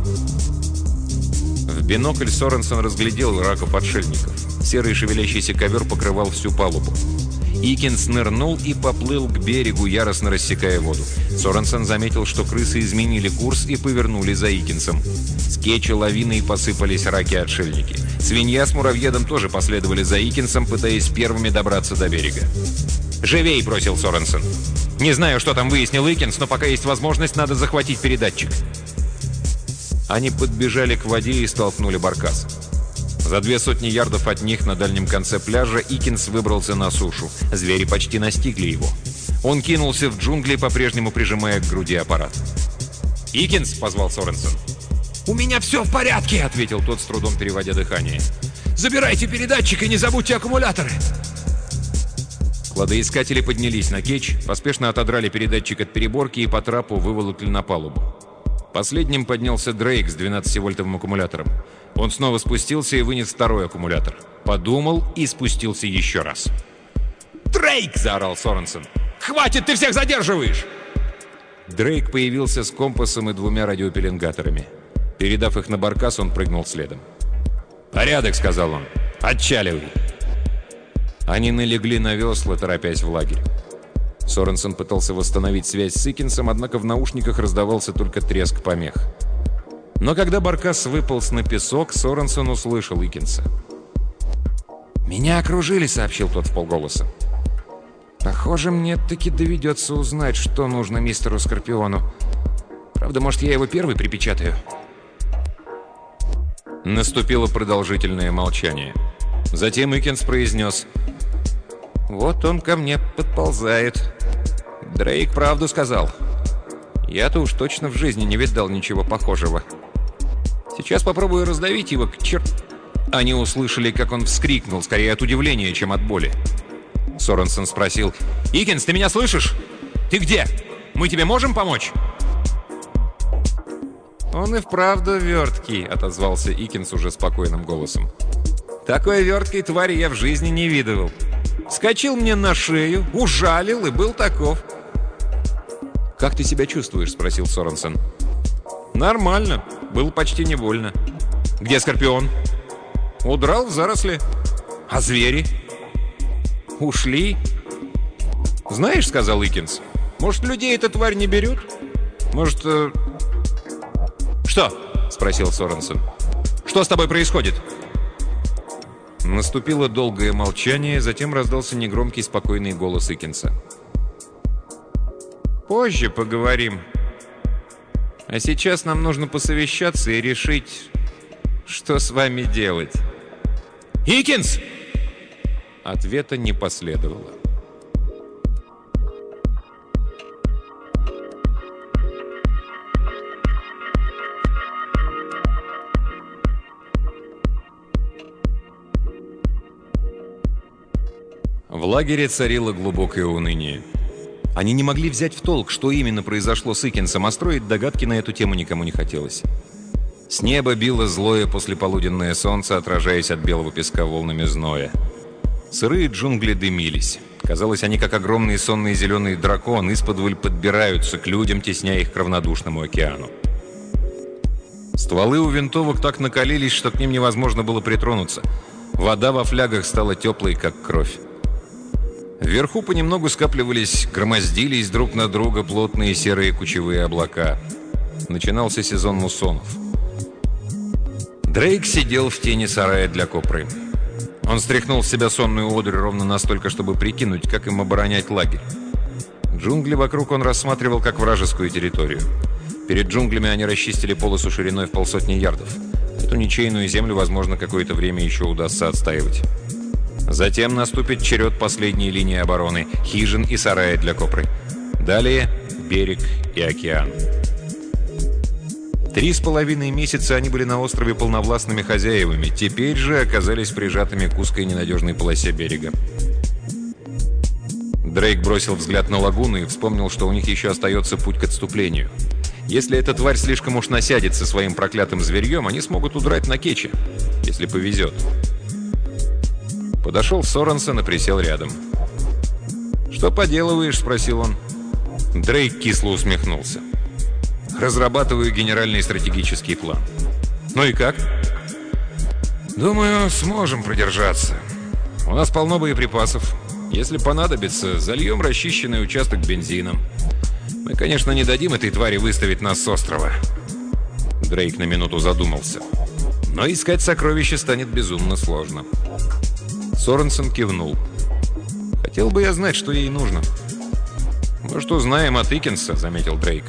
В бинокль Соренсен разглядел раков-отшельников. Серый шевелящийся ковер покрывал всю палубу. Икинс нырнул и поплыл к берегу, яростно рассекая воду. Соренсен заметил, что крысы изменили курс и повернули за Икинсом. С кетча лавиной посыпались раки-отшельники. Свинья с муравьедом тоже последовали за Икинсом, пытаясь первыми добраться до берега. «Живей!» — бросил Соренсен. «Не знаю, что там выяснил Икинс, но пока есть возможность, надо захватить передатчик». Они подбежали к воде и столкнули баркас. За 200 ярдов от них на дальнем конце пляжа Икинс выбрался на сушу. Звери почти настигли его. Он кинулся в джунгли, по-прежнему прижимая к груди аппарат. «Икинс!» — позвал Соренсен. «У меня все в порядке!» — ответил тот, с трудом переводя дыхание. «Забирайте передатчик и не забудьте аккумуляторы!» Кладоискатели поднялись на кетч, поспешно отодрали передатчик от переборки и по трапу выволокли на палубу. Последним поднялся Дрейк с 12-вольтовым аккумулятором. Он снова спустился и вынес второй аккумулятор. Подумал и спустился еще раз. «Дрейк!» — заорал Соренсен. «Хватит, ты всех задерживаешь!» Дрейк появился с компасом и 2 радиопеленгаторами. Передав их на баркас, он прыгнул следом. «Порядок!» — сказал он. «Отчаливай!» Они налегли на весла, торопясь в лагерь. Соренсен пытался восстановить связь с Икинсом, однако в наушниках раздавался только треск помех. Но когда баркас выполз на песок, Соренсен услышал Икинса. «Меня окружили», — сообщил тот вполголоса. «Похоже, мне таки доведется узнать, что нужно мистеру Скорпиону. Правда, может, я его первый припечатаю?» Наступило продолжительное молчание. Затем Икинс произнес: «Вот он ко мне подползает. Дрейк правду сказал. Я-то уж точно в жизни не видал ничего похожего. Сейчас попробую раздавить его к черт...» Они услышали, как он вскрикнул, скорее от удивления, чем от боли. Соренсен спросил: «Икинс, ты меня слышишь? Ты где? Мы тебе можем помочь?» «Он и вправду верткий», — отозвался Икинс уже спокойным голосом. «Такой верткой твари я в жизни не видывал. Скочил мне на шею, ужалил и был таков». «Как ты себя чувствуешь?» — спросил Соренсен. «Нормально. Было почти не больно». «Где Скорпион?» «Удрал в заросли». «А звери?» «Ушли». «Знаешь, — сказал Икинс, — может, людей эта тварь не берет? Может...» «Что?» — спросил Соренсен. «Что с тобой происходит?» Наступило долгое молчание, затем раздался негромкий, спокойный голос Икинса. «Позже поговорим. А сейчас нам нужно посовещаться и решить, что с вами делать». «Икинс!» Ответа не последовало. В лагере царило глубокое уныние. Они не могли взять в толк, что именно произошло с Икинсом, а строить догадки на эту тему никому не хотелось. С неба било злое послеполуденное солнце, отражаясь от белого песка волнами зноя. Сырые джунгли дымились. Казалось, они, как огромный сонный зеленый дракон, исподволь подбираются к людям, тесняя их к равнодушному океану. Стволы у винтовок так накалились, что к ним невозможно было притронуться. Вода во флягах стала теплой, как кровь. Вверху понемногу скапливались, громоздились друг на друга плотные серые кучевые облака. Начинался сезон муссонов. Дрейк сидел в тени сарая для копры. Он стряхнул с себя сонную одурь ровно настолько, чтобы прикинуть, как им оборонять лагерь. Джунгли вокруг он рассматривал как вражескую территорию. Перед джунглями они расчистили полосу шириной в 500 ярдов. Эту ничейную землю, возможно, какое-то время еще удастся отстаивать. Затем наступит черед последней линии обороны – хижин и сарая для копры. Далее – берег и океан. 3,5 месяца они были на острове полновластными хозяевами, теперь же оказались прижатыми к узкой ненадежной полосе берега. Дрейк бросил взгляд на лагуну и вспомнил, что у них еще остается путь к отступлению. Если эта тварь слишком уж насядет со своим проклятым зверьем, они смогут удрать на Кече, если повезет. Подошел Соренсон и присел рядом. «Что поделываешь?» – спросил он. Дрейк кисло усмехнулся. «Разрабатываю генеральный стратегический план». «Ну и как?» «Думаю, сможем продержаться. У нас полно боеприпасов. Если понадобится, зальем расчищенный участок бензином. Мы, конечно, не дадим этой твари выставить нас с острова». Дрейк на минуту задумался. «Но искать сокровища станет безумно сложно». Соренсон кивнул. «Хотел бы я знать, что ей нужно». «Может, узнаем от Икинса», — заметил Дрейк.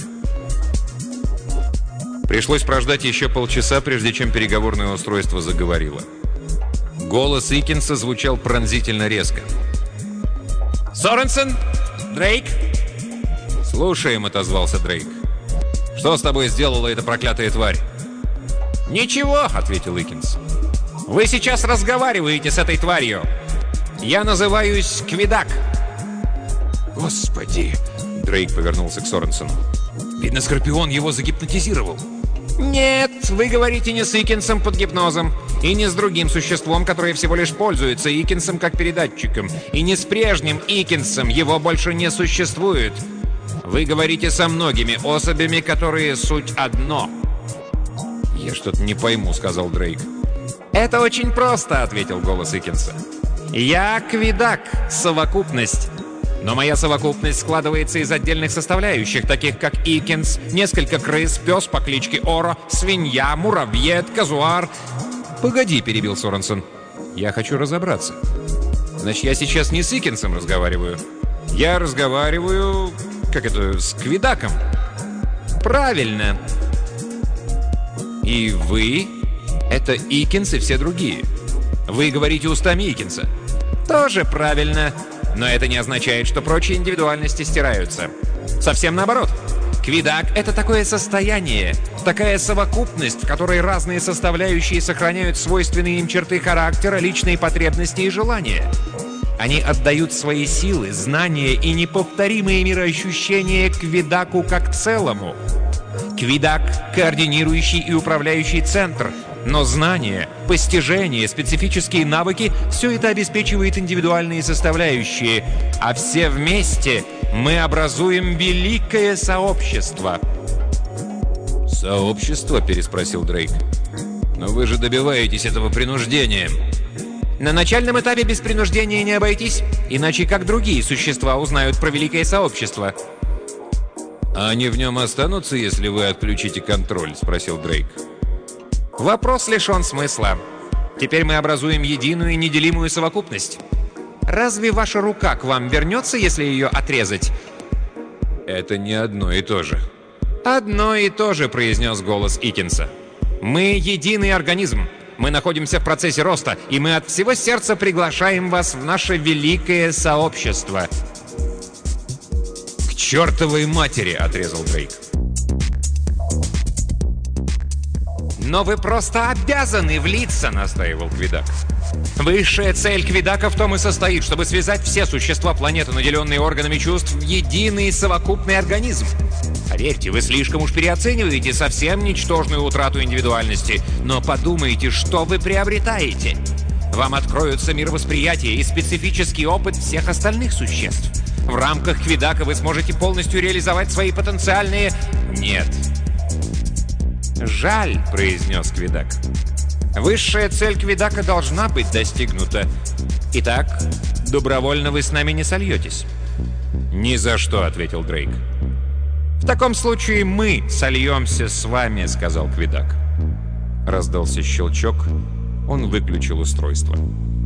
Пришлось прождать еще полчаса, прежде чем переговорное устройство заговорило. Голос Икинса звучал пронзительно резко. «Соренсон! Дрейк!» «Слушаем», — отозвался Дрейк. «Что с тобой сделала эта проклятая тварь?» «Ничего», — ответил Икинс. «Вы сейчас разговариваете с этой тварью. Я называюсь Квидак». «Господи!» — Дрейк повернулся к Соренсону. «Видно, Скорпион его загипнотизировал». «Нет, вы говорите не с Икинсом под гипнозом, и не с другим существом, которое всего лишь пользуется Икинсом как передатчиком, и не с прежним Икинсом, его больше не существует. Вы говорите со многими особями, которые суть одно». «Я что-то не пойму», — сказал Дрейк. «Это очень просто», — ответил голос Икинса. «Я Квидак, совокупность. Но моя совокупность складывается из отдельных составляющих, таких как Икинс, несколько крыс, пес по кличке Оро, свинья, муравьед, казуар». «Погоди», — перебил Соренсон. «Я хочу разобраться. Значит, я сейчас не с Икинсом разговариваю. Я разговариваю... с Квидаком». «Правильно». «И вы — это Икинс и все другие. Вы говорите устами Икинса». «Тоже правильно. Но это не означает, что прочие индивидуальности стираются. Совсем наоборот. Квидак — это такое состояние, такая совокупность, в которой разные составляющие сохраняют свойственные им черты характера, личные потребности и желания. Они отдают свои силы, знания и неповторимые мироощущения Квидаку как целому. Квидак — координирующий и управляющий центр, но знания, постижения, специфические навыки — все это обеспечивает индивидуальные составляющие, а все вместе мы образуем великое сообщество. «Сообщество?» — переспросил Дрейк. «Но вы же добиваетесь этого принуждением». На начальном этапе без принуждения не обойтись, иначе как другие существа узнают про великое сообщество. «А они в нем останутся, если вы отключите контроль?» — спросил Дрейк. Вопрос лишен смысла. Теперь мы образуем единую и неделимую совокупность. Разве ваша рука к вам вернется, если ее отрезать? «Это не одно и то же». «Одно и то же», — произнес голос Икинса. «Мы единый организм. Мы находимся в процессе роста, и мы от всего сердца приглашаем вас в наше великое сообщество». «К чертовой матери!» — отрезал Дрейк. «Но вы просто обязаны влиться», — настаивал Квидак. «Высшая цель Квидака в том и состоит, чтобы связать все существа планеты, наделенные органами чувств, в единый совокупный организм. Поверьте, вы слишком уж переоцениваете совсем ничтожную утрату индивидуальности, но подумайте, что вы приобретаете. Вам откроются мировосприятие и специфический опыт всех остальных существ. В рамках Квидака вы сможете полностью реализовать свои потенциальные... Нет. «Жаль», — произнес Квидак. «Высшая цель Квидака должна быть достигнута. Итак, добровольно вы с нами не сольетесь». «Ни за что», — ответил Дрейк. «В таком случае мы сольемся с вами», — сказал Квидак. Раздался щелчок. Он выключил устройство.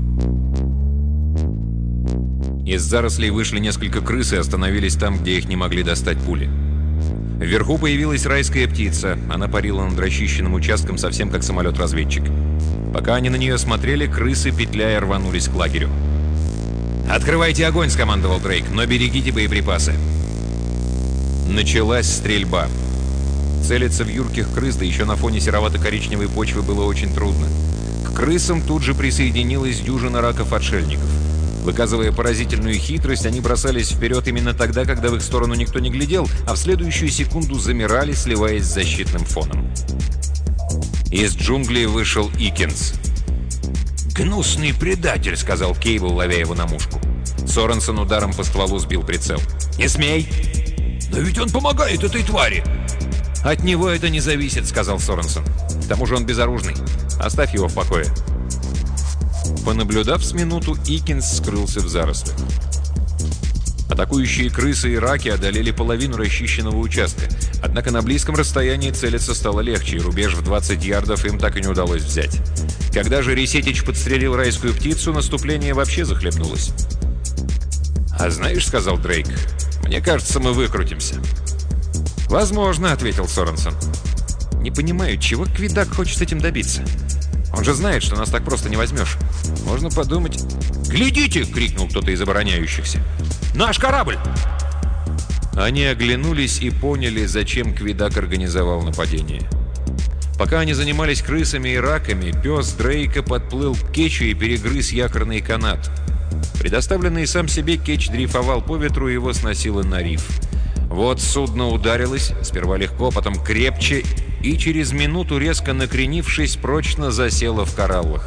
Из зарослей вышли несколько крыс и остановились там, где их не могли достать пули. Вверху появилась райская птица. Она парила над расчищенным участком, совсем как самолет-разведчик. Пока они на нее смотрели, крысы, петляя, рванулись к лагерю. «Открывайте огонь!» — скомандовал Дрейк, — «но берегите боеприпасы». Началась стрельба. Целиться в юрких крыс, да еще на фоне серовато-коричневой почвы, было очень трудно. К крысам тут же присоединилась дюжина раков-отшельников. Выказывая поразительную хитрость, они бросались вперед именно тогда, когда в их сторону никто не глядел, а в следующую секунду замирали, сливаясь с защитным фоном. Из джунглей вышел Икинс. «Гнусный предатель», — сказал Кейбл, ловя его на мушку. Соренсон ударом по стволу сбил прицел. «Не смей!» «Но ведь он помогает этой твари!» «От него это не зависит», — сказал Соренсон. «К тому же он безоружный. Оставь его в покое». Понаблюдав с минуту, Икинс скрылся в зарослях. Атакующие крысы и раки одолели половину расчищенного участка. Однако на близком расстоянии целиться стало легче, и рубеж в 20 ярдов им так и не удалось взять. Когда же Ресетич подстрелил райскую птицу, наступление вообще захлебнулось. «А знаешь, — сказал Дрейк, — мне кажется, мы выкрутимся». «Возможно, — ответил Соренсон. Не понимаю, чего Квидак хочет этим добиться. Он же знает, что нас так просто не возьмешь. Можно подумать...» «Глядите!» — крикнул кто-то из обороняющихся. «Наш корабль!» Они оглянулись и поняли, зачем Квидак организовал нападение. Пока они занимались крысами и раками, пес Дрейка подплыл к кетчу и перегрыз якорный канат. Предоставленный сам себе, кетч дрейфовал по ветру, и его сносило на риф. Вот судно ударилось, сперва легко, потом крепче, и через минуту, резко накренившись, прочно засело в кораллах.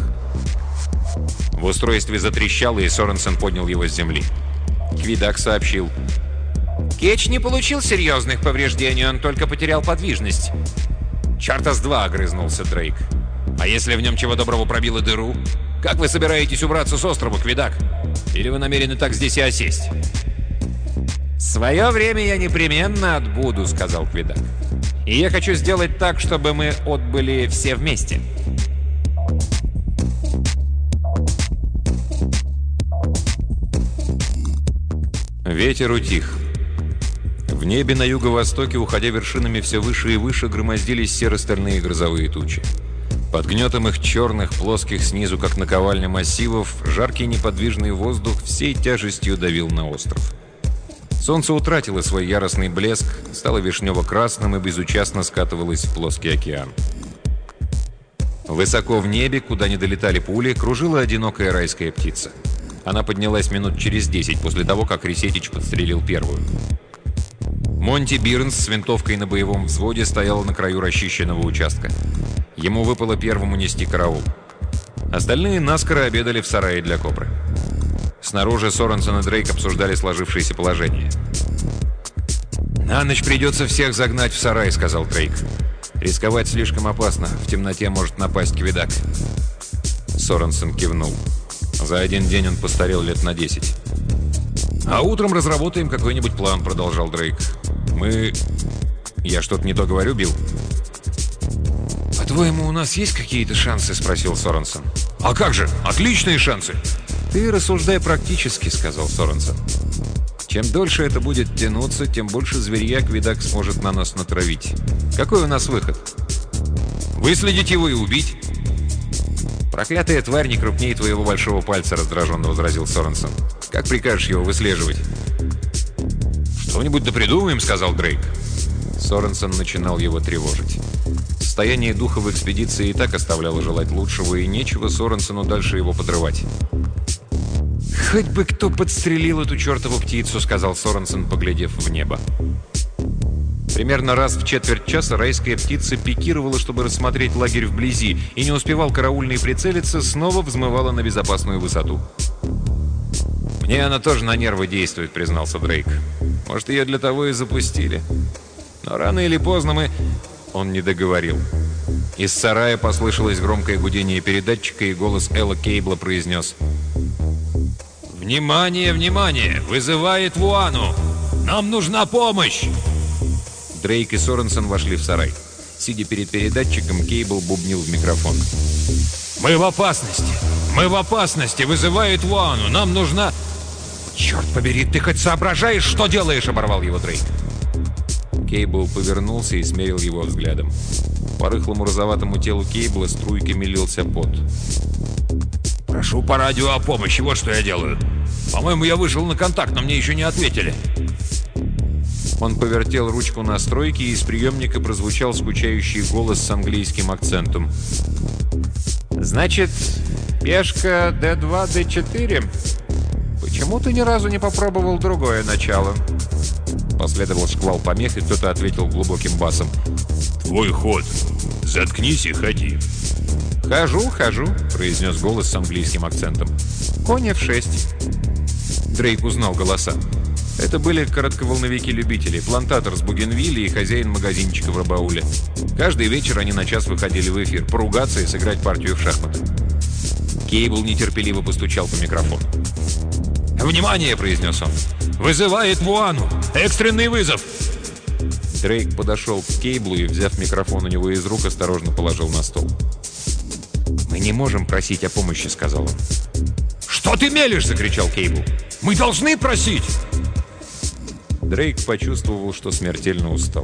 В устройстве затрещало, и Соренсон поднял его с земли. Квидак сообщил: «Кетч не получил серьезных повреждений, он только потерял подвижность». «Чарта с два!» — огрызнулся Дрейк. «А если в нем чего доброго пробило дыру? Как вы собираетесь убраться с острова, Квидак? Или вы намерены так здесь и осесть?» «В свое время я непременно отбуду», — сказал Квидак. «И я хочу сделать так, чтобы мы отбыли все вместе». Ветер утих. В небе на юго-востоке, уходя вершинами все выше и выше, громоздились серо-стальные грозовые тучи. Под гнетом их черных, плоских снизу, как наковальня массивов, жаркий неподвижный воздух всей тяжестью давил на остров. Солнце утратило свой яростный блеск, стало вишнево-красным и безучастно скатывалось в плоский океан. Высоко в небе, куда не долетали пули, кружила одинокая райская птица. Она поднялась минут через 10 после того, как Ресетич подстрелил первую. Монти Бирнс с винтовкой на боевом взводе стоял на краю расчищенного участка. Ему выпало первому нести караул. Остальные наскоро обедали в сарае для кобры. Снаружи Соренсон и Дрейк обсуждали сложившееся положение. «На ночь придется всех загнать в сарай», — сказал Дрейк. «Рисковать слишком опасно. В темноте может напасть Квидак». Соренсон кивнул. За один день он постарел лет на 10. «А утром разработаем какой-нибудь план», — продолжал Дрейк. «Мы...» «Я что-то не то говорю, Билл?» «По-твоему, у нас есть какие-то шансы?» — спросил Соренсон. «А как же? Отличные шансы!» «Ты рассуждай практически», — сказал Соренсон. «Чем дольше это будет тянуться, тем больше зверья Квидак сможет на нас натравить. Какой у нас выход?» «Выследить его и убить». «Проклятая тварь не крупнее твоего большого пальца», — раздраженно возразил Соренсон. «Как прикажешь его выслеживать?» «Что-нибудь да придумаем», — сказал Дрейк. Соренсон начинал его тревожить. Состояние духа в экспедиции и так оставляло желать лучшего, и нечего Соренсону дальше его подрывать. «Хоть бы кто подстрелил эту чертову птицу», — сказал Соренсон, поглядев в небо. Примерно раз в четверть часа райская птица пикировала, чтобы рассмотреть лагерь вблизи, и не успевал караульный прицелиться, снова взмывала на безопасную высоту. «Мне она тоже на нервы действует», — признался Дрейк. «Может, ее для того и запустили. Но рано или поздно мы...» Он не договорил. Из сарая послышалось громкое гудение передатчика, и голос Элла Кейбла произнес: «Внимание, внимание! Вызывает Вуану! Нам нужна помощь!» Дрейк и Соренсон вошли в сарай. Сидя перед передатчиком, Кейбл бубнил в микрофон: «Мы в опасности! Мы в опасности! Вызывает Вуану! Нам нужна...» «Черт побери, ты хоть соображаешь, что делаешь?» — оборвал его Дрейк. Кейбл повернулся и смерил его взглядом. По рыхлому розоватому телу Кейбла струйками лился пот. «Прошу по радио о помощи, вот что я делаю. По-моему, я вышел на контакт, но мне еще не ответили». Он повертел ручку настройки, и из приемника прозвучал скучающий голос с английским акцентом. «Значит, пешка D2, D4? Почему ты ни разу не попробовал другое начало?» Последовал шквал помех, и кто-то ответил глубоким басом: «Твой ход. Заткнись и ходи». «Хожу», — произнес голос с английским акцентом. «Конь F6». Дрейк узнал голоса. Это были коротковолновики-любители, плантатор с Бугенвилля и хозяин магазинчика в Рабауле. Каждый вечер они на час выходили в эфир, поругаться и сыграть партию в шахматы. Кейбл нетерпеливо постучал по микрофону. «Внимание!» — произнес он. «Вызывает Вуану! Экстренный вызов!» Дрейк подошел к Кейблу и, взяв микрофон у него из рук, осторожно положил на стол. «Мы не можем просить о помощи», — сказал он. «Что ты мелешь?» — закричал Кейбл. «Мы должны просить!» Дрейк почувствовал, что смертельно устал.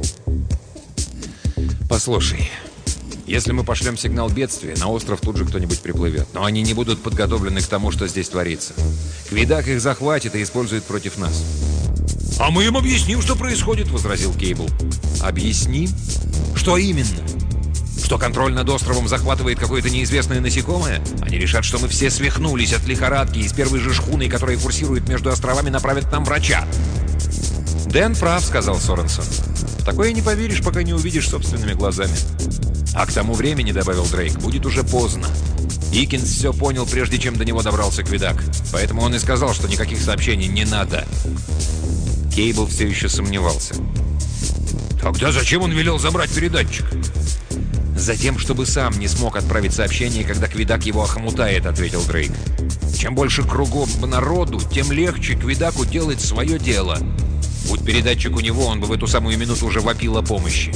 «Послушай, если мы пошлем сигнал бедствия, на остров тут же кто-нибудь приплывет. Но они не будут подготовлены к тому, что здесь творится. Квидак их захватит и использует против нас». «А мы им объясним, что происходит», — возразил Кейбл. «Объясним? Что именно? Что контроль над островом захватывает какое-то неизвестное насекомое? Они решат, что мы все свихнулись от лихорадки, и с первой же шхуной, которая курсирует между островами, направят к нам врача». «Дэн прав», — сказал Соренсон. «В такое не поверишь, пока не увидишь собственными глазами». «А к тому времени, — добавил Дрейк, — будет уже поздно. Икинс все понял, прежде чем до него добрался Квидак. Поэтому он и сказал, что никаких сообщений не надо». Кейбл все еще сомневался. «Тогда зачем он велел забрать передатчик?» «Затем, чтобы сам не смог отправить сообщение, когда Квидак его охомутает», — ответил Дрейк. «Чем больше кругом народу, тем легче Квидаку делать свое дело. Будь передатчик у него, он бы в эту самую минуту уже вопил о помощи».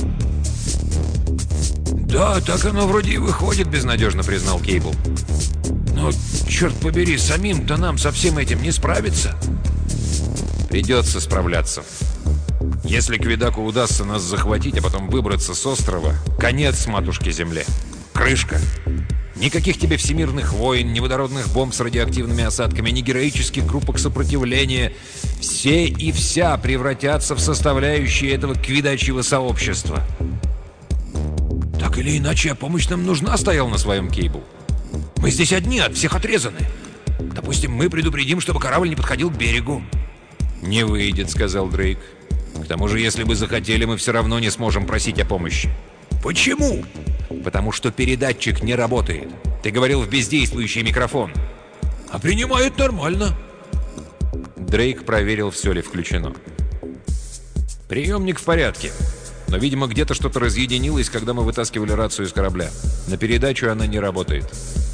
«Да, так оно вроде и выходит», — безнадежно признал Кейбл. «Но, черт побери, самим-то нам со всем этим не справиться». «Придется справляться. Если Квидаку удастся нас захватить, а потом выбраться с острова, конец матушке Земле. Крышка. Никаких тебе всемирных войн, ни водородных бомб с радиоактивными осадками, ни героических группок сопротивления. Все и вся превратятся в составляющие этого квидачьего сообщества». «Так или иначе, помощь нам нужна», — стоял на своем Кейбл. «Мы здесь одни, от всех отрезаны. Допустим, мы предупредим, чтобы корабль не подходил к берегу». «Не выйдет», — сказал Дрейк. «К тому же, если бы захотели, мы все равно не сможем просить о помощи». «Почему?» «Потому что передатчик не работает. Ты говорил в бездействующий микрофон». «А принимает нормально». Дрейк проверил, все ли включено. «Приемник в порядке. Но, видимо, где-то что-то разъединилось, когда мы вытаскивали рацию из корабля. На передачу она не работает».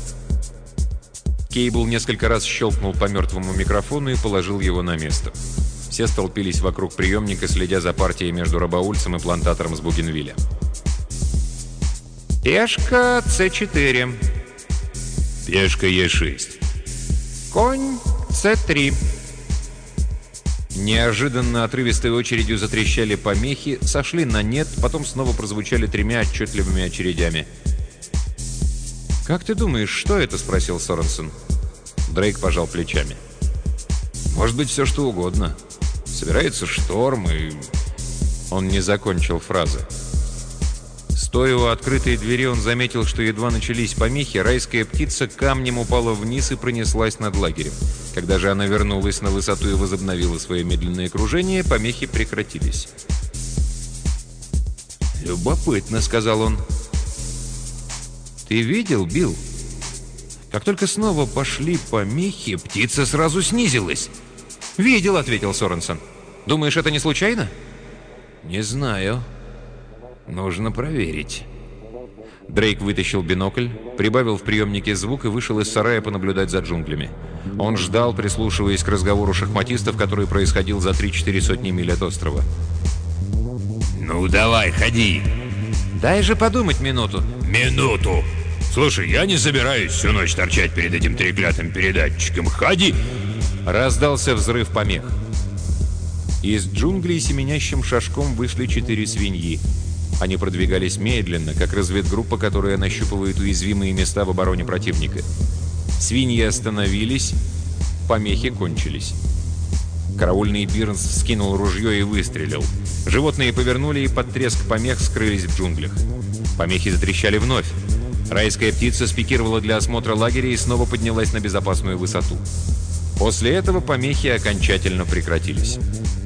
Кейбл несколько раз щелкнул по мертвому микрофону и положил его на место. Все столпились вокруг приемника, следя за партией между рабаульцем и плантатором с Бугенвилля. «Пешка С4. Пешка Е6. Конь С3». Неожиданно отрывистой очередью затрещали помехи, сошли на нет, потом снова прозвучали 3 отчетливыми очередями. «Как ты думаешь, что это?» — спросил Соренсон. Дрейк пожал плечами. «Может быть, все что угодно. Собирается шторм, и...» Он не закончил фразы. Стоя у открытой двери, он заметил, что едва начались помехи, райская птица камнем упала вниз и пронеслась над лагерем. Когда же она вернулась на высоту и возобновила свое медленное кружение, помехи прекратились. «Любопытно», — сказал он. «Ты видел, Билл? Как только снова пошли помехи, птица сразу снизилась». «Видел», — ответил Соренсон. «Думаешь, это не случайно?» «Не знаю. Нужно проверить». Дрейк вытащил бинокль, прибавил в приемнике звук и вышел из сарая понаблюдать за джунглями. Он ждал, прислушиваясь к разговору шахматистов, который происходил за 3-4 сотни миль от острова. «Ну, давай, ходи!» «Дай же подумать минуту». «Минуту! Слушай, я не собираюсь всю ночь торчать перед этим треклятым передатчиком. Ходи!» Раздался взрыв помех. Из джунглей семенящим шажком вышли 4 свиньи. Они продвигались медленно, как разведгруппа, которая нащупывает уязвимые места в обороне противника. Свиньи остановились, помехи кончились. Караульный Бирнс вскинул ружье и выстрелил. Животные повернули и под треск помех скрылись в джунглях. Помехи затрещали вновь. Райская птица спикировала для осмотра лагеря и снова поднялась на безопасную высоту. После этого помехи окончательно прекратились.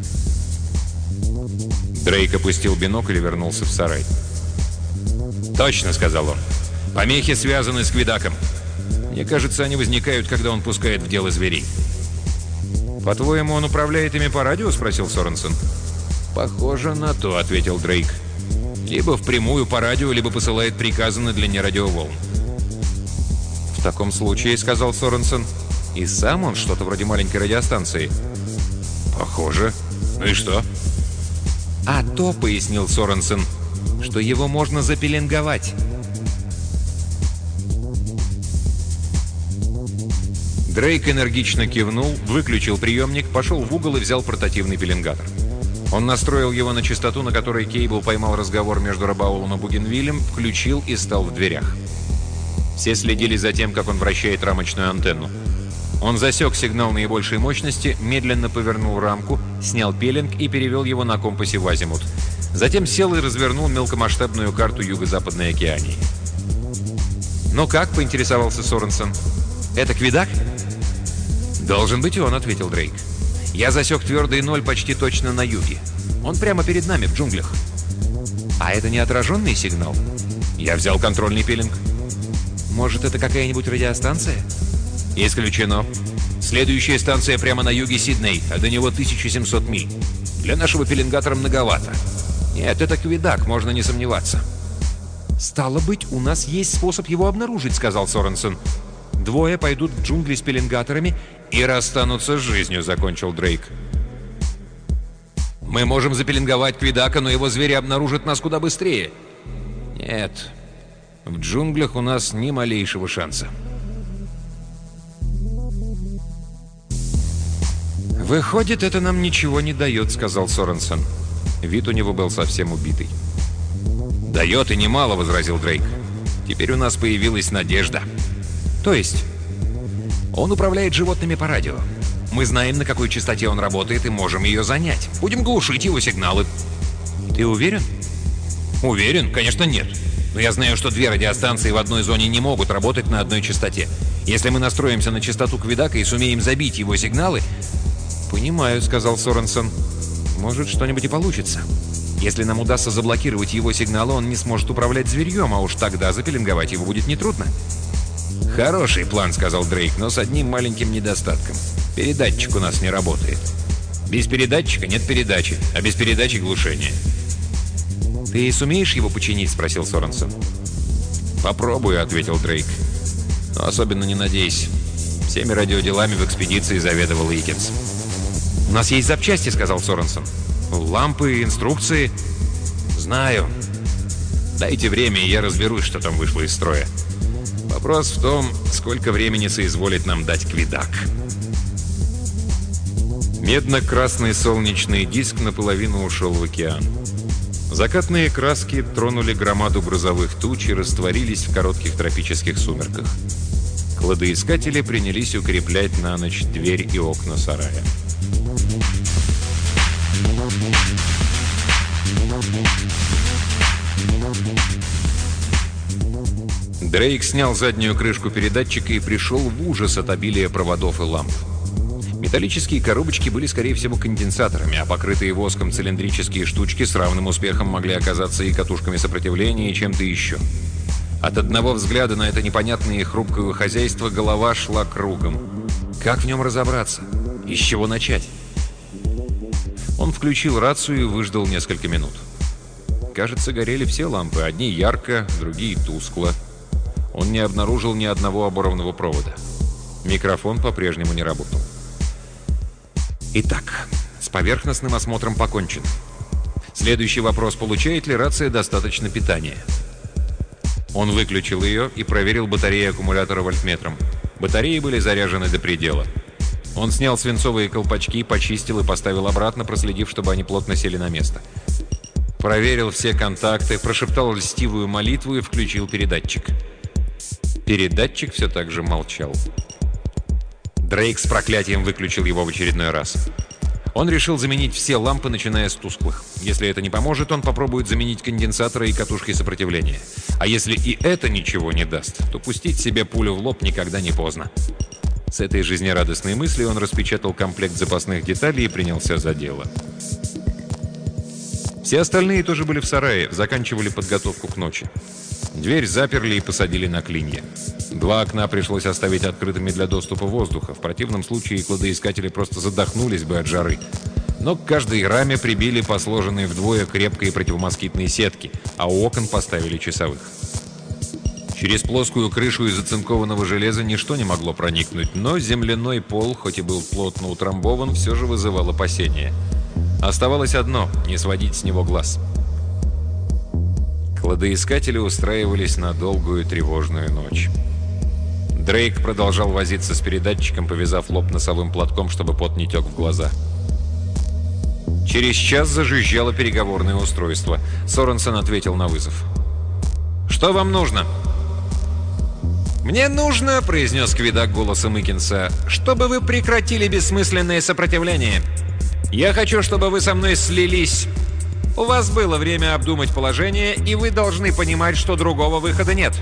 Дрейк опустил бинокль и вернулся в сарай. «Точно», — сказал он. «Помехи связаны с Квидаком. Мне кажется, они возникают, когда он пускает в дело зверей». «По-твоему, он управляет ими по радио?» — спросил Соренсон. «Похоже на то», — ответил Дрейк. «Либо впрямую по радио, либо посылает приказы на длине радиоволн». «В таком случае», — сказал Соренсон, — «и сам он что-то вроде маленькой радиостанции». «Похоже. Ну и что?» «А то», — пояснил Соренсон, — «что его можно запеленговать». Дрейк энергично кивнул, выключил приемник, пошел в угол и взял портативный пеленгатор. Он настроил его на частоту, на которой Кейбл поймал разговор между Рабаулом и Бугенвиллем, включил и стал в дверях. Все следили за тем, как он вращает рамочную антенну. Он засек сигнал наибольшей мощности, медленно повернул рамку, снял пеленг и перевел его на компасе в азимут. Затем сел и развернул мелкомасштабную карту Юго-Западной Океании. «Ну как?» — поинтересовался Соренсон. «Это Квидак?» «Должен быть он», — ответил Дрейк. «Я засек твердый 0 почти точно на юге. Он прямо перед нами в джунглях». «А это не отраженный сигнал?» «Я взял контрольный пеленг». «Может, это какая-нибудь радиостанция?» «Исключено. Следующая станция прямо на юге Сидней, а до него 1700 миль. Для нашего пеленгатора многовато. Нет, это Квидак, можно не сомневаться». «Стало быть, у нас есть способ его обнаружить», — сказал Соренсон. «Двое пойдут в джунгли с пеленгаторами и расстанутся с жизнью», — закончил Дрейк. «Мы можем запеленговать Квидака, но его звери обнаружат нас куда быстрее». «Нет, в джунглях у нас ни малейшего шанса». «Выходит, это нам ничего не дает», — сказал Соренсон. Вид у него был совсем убитый. «Дает и немало», — возразил Дрейк. «Теперь у нас появилась надежда». «То есть?» «Он управляет животными по радио. Мы знаем, на какой частоте он работает, и можем ее занять. Будем глушить его сигналы». «Ты уверен?» «Уверен? Конечно, нет. Но я знаю, что 2 радиостанции в одной зоне не могут работать на одной частоте. Если мы настроимся на частоту Квидака и сумеем забить его сигналы...» «Понимаю», — сказал Соренсон. «Может, что-нибудь и получится. Если нам удастся заблокировать его сигналы, он не сможет управлять зверьем, а уж тогда запеленговать его будет нетрудно». «Хороший план», — сказал Дрейк, — «но с одним маленьким недостатком. Передатчик у нас не работает. Без передатчика нет передачи, а без передачи глушения». «Ты сумеешь его починить?» — спросил Соренсон. «Попробую», — ответил Дрейк. «Но особенно не надейся. Всеми радиоделами в экспедиции заведовал Икинс». «У нас есть запчасти», — сказал Соренсон. «Лампы, инструкции». «Знаю. Дайте время, и я разберусь, что там вышло из строя. Вопрос в том, сколько времени соизволит нам дать Квидак». Медно-красный солнечный диск наполовину ушел в океан. Закатные краски тронули громаду грозовых туч и растворились в коротких тропических сумерках. Кладоискатели принялись укреплять на ночь дверь и окна сарая. Дрейк снял заднюю крышку передатчика и пришел в ужас от обилия проводов и ламп. Металлические коробочки были, скорее всего, конденсаторами, а покрытые воском цилиндрические штучки с равным успехом могли оказаться и катушками сопротивления, и чем-то еще. От одного взгляда на это непонятное и хрупкое хозяйство голова шла кругом. Как в нем разобраться? И с чего начать? Он включил рацию и выждал несколько минут. Кажется, горели все лампы, одни ярко, другие тускло. Он не обнаружил ни одного оборванного провода. Микрофон по-прежнему не работал. Итак, с поверхностным осмотром покончено. Следующий вопрос: получает ли рация достаточно питания? Он выключил ее и проверил батареи аккумулятора вольтметром. Батареи были заряжены до предела. Он снял свинцовые колпачки, почистил и поставил обратно, проследив, чтобы они плотно сели на место. Проверил все контакты, прошептал льстивую молитву и включил передатчик. Передатчик все так же молчал. Дрейк с проклятием выключил его в очередной раз. Он решил заменить все лампы, начиная с тусклых. Если это не поможет, он попробует заменить конденсаторы и катушки сопротивления. А если и это ничего не даст, то пустить себе пулю в лоб никогда не поздно. С этой жизнерадостной мыслью он распечатал комплект запасных деталей и принялся за дело. Все остальные тоже были в сарае, заканчивали подготовку к ночи. Дверь заперли и посадили на клинья. 2 окна пришлось оставить открытыми для доступа воздуха. В противном случае кладоискатели просто задохнулись бы от жары. Но к каждой раме прибили по сложенной вдвое крепкой противомоскитной сетки, а у окон поставили часовых. Через плоскую крышу из оцинкованного железа ничто не могло проникнуть, но земляной пол, хоть и был плотно утрамбован, все же вызывал опасения. Оставалось одно — не сводить с него глаз. Кладоискатели устраивались на долгую тревожную ночь. Дрейк продолжал возиться с передатчиком, повязав лоб носовым платком, чтобы пот не тек в глаза. Через час зажужжало переговорное устройство. Соренсон ответил на вызов. «Что вам нужно?» «Мне нужно, — произнес Квидак голосом Икинса, — чтобы вы прекратили бессмысленное сопротивление. Я хочу, чтобы вы со мной слились. У вас было время обдумать положение, и вы должны понимать, что другого выхода нет».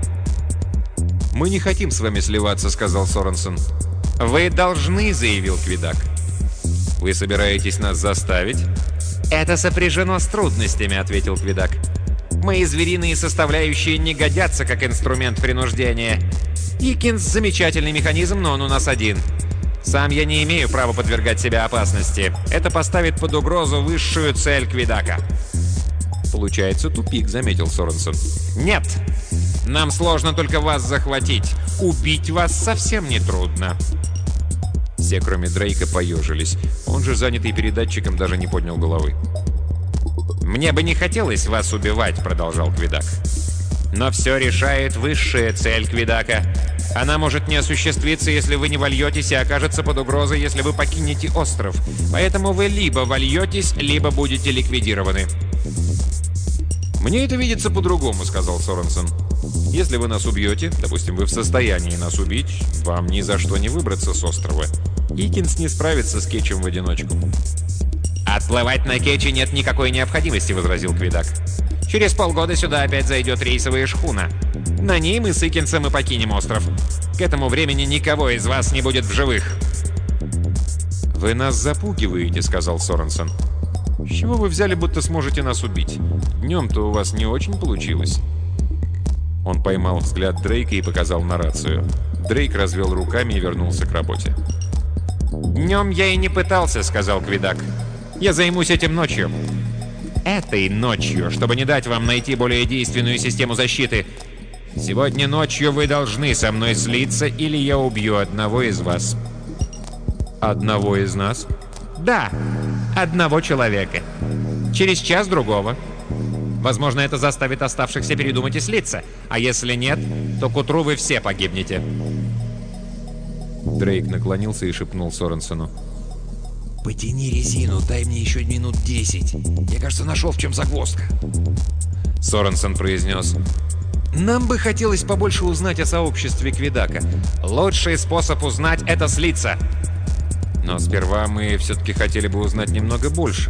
«Мы не хотим с вами сливаться», — сказал Соренсон. «Вы должны», — заявил Квидак. «Вы собираетесь нас заставить?» «Это сопряжено с трудностями», — ответил Квидак. «Мои звериные составляющие не годятся как инструмент принуждения. Икинс — замечательный механизм, но он у нас один. Сам я не имею права подвергать себя опасности. Это поставит под угрозу высшую цель Квидака». «Получается тупик», — заметил Соренсон. «Нет! Нам сложно только вас захватить. Убить вас совсем нетрудно». Все, кроме Дрейка, поежились. Он же, занятый передатчиком, даже не поднял головы. «Мне бы не хотелось вас убивать», — продолжал Квидак. «Но все решает высшая цель Квидака. Она может не осуществиться, если вы не вольетесь, и окажется под угрозой, если вы покинете остров. Поэтому вы либо вольетесь, либо будете ликвидированы». «Мне это видится по-другому», — сказал Соренсон. «Если вы нас убьете, допустим, вы в состоянии нас убить, вам ни за что не выбраться с острова. Икинс не справится с Кетчем в одиночку». «Отплывать на Кетче нет никакой необходимости», — возразил Квидак. «Через полгода сюда опять зайдет рейсовая шхуна. На ней мы с Икинсом и покинем остров. К этому времени никого из вас не будет в живых». «Вы нас запугиваете», — сказал Соренсон. «С чего вы взяли, будто сможете нас убить? Днем-то у вас не очень получилось». Он поймал взгляд Дрейка и показал на рацию. Дрейк развел руками и вернулся к работе. «Днем я и не пытался», — сказал Квидак. «Я займусь этим ночью. Этой ночью, чтобы не дать вам найти более действенную систему защиты. Сегодня ночью вы должны со мной слиться, или я убью одного из вас». «Одного из нас?» «Да, одного человека. Через час другого. Возможно, это заставит оставшихся передумать и слиться. А если нет, то к утру вы все погибнете». Дрейк наклонился и шепнул Соренсону. Потяни резину, дай мне еще минут 10. Я, кажется, нашел, в чем загвоздка. Соренсон произнес: «Нам бы хотелось побольше узнать о сообществе Квидака. Лучший способ узнать — это слиться». «Но сперва мы все-таки хотели бы узнать немного больше».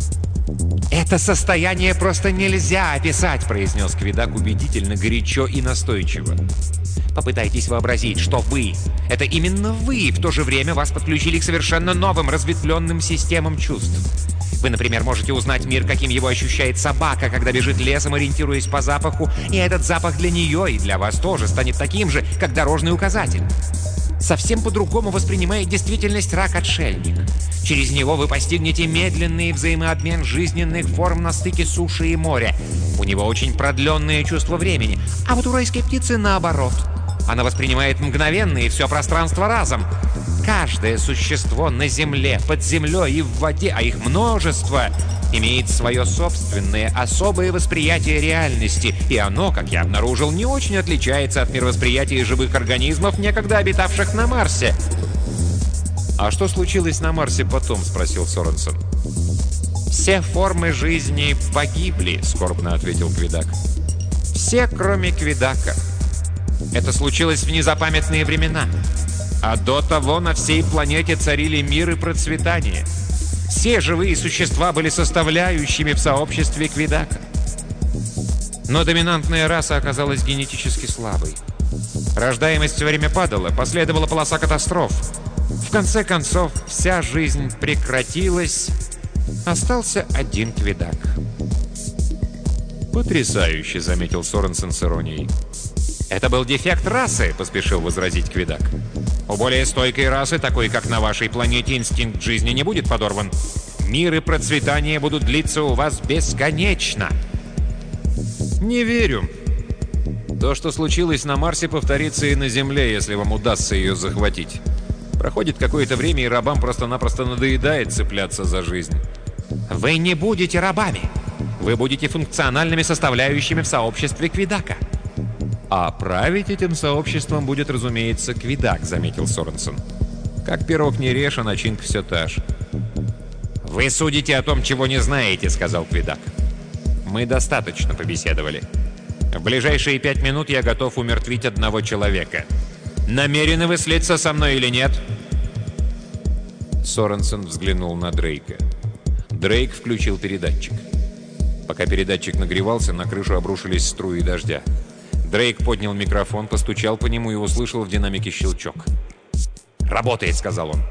«Это состояние просто нельзя описать», — произнес Квидак убедительно, горячо и настойчиво. «Попытайтесь вообразить, что вы — это именно вы, в то же время вас подключили к совершенно новым разветвленным системам чувств. Вы, например, можете узнать мир, каким его ощущает собака, когда бежит лесом, ориентируясь по запаху, и этот запах для нее и для вас тоже станет таким же, как дорожный указатель. Совсем по-другому воспринимает действительность рак-отшельник. Через него вы постигнете медленный взаимообмен жизненных форм на стыке суши и моря. У него очень продленное чувство времени, а вот у райской птицы наоборот. Она воспринимает мгновенно и все пространство разом. Каждое существо на земле, под землей и в воде, а их множество, имеет свое собственное, особое восприятие реальности, и оно, как я обнаружил, не очень отличается от мировосприятия живых организмов, некогда обитавших на Марсе. «А что случилось на Марсе потом?» — спросил Соренсон. «Все формы жизни погибли», — скорбно ответил Квидак. «Все, кроме Квидака. Это случилось в незапамятные времена. А до того на всей планете царили мир и процветание. Все живые существа были составляющими в сообществе Квидака. Но доминантная раса оказалась генетически слабой. Рождаемость все время падала, последовала полоса катастроф. В конце концов, вся жизнь прекратилась. Остался один Квидак». «Потрясающе», — заметил Соренсон с иронией. «Это был дефект расы», — поспешил возразить Квидак. «У более стойкой расы, такой как на вашей планете, инстинкт жизни не будет подорван. Мир и процветание будут длиться у вас бесконечно». «Не верю. То, что случилось на Марсе, повторится и на Земле, если вам удастся ее захватить. Проходит какое-то время, и рабам просто-напросто надоедает цепляться за жизнь». «Вы не будете рабами. Вы будете функциональными составляющими в сообществе Квидака». «А править этим сообществом будет, разумеется, Квидак», — заметил Соренсон. «Как пирог не режь, а начинка все та же». «Вы судите о том, чего не знаете», — сказал Квидак. «Мы достаточно побеседовали. В ближайшие 5 минут я готов умертвить одного человека. Намерены вы слиться со мной или нет?» Соренсон взглянул на Дрейка. Дрейк включил передатчик. Пока передатчик нагревался, на крышу обрушились струи дождя. Дрейк поднял микрофон, постучал по нему и услышал в динамике щелчок. «Работает», — сказал он.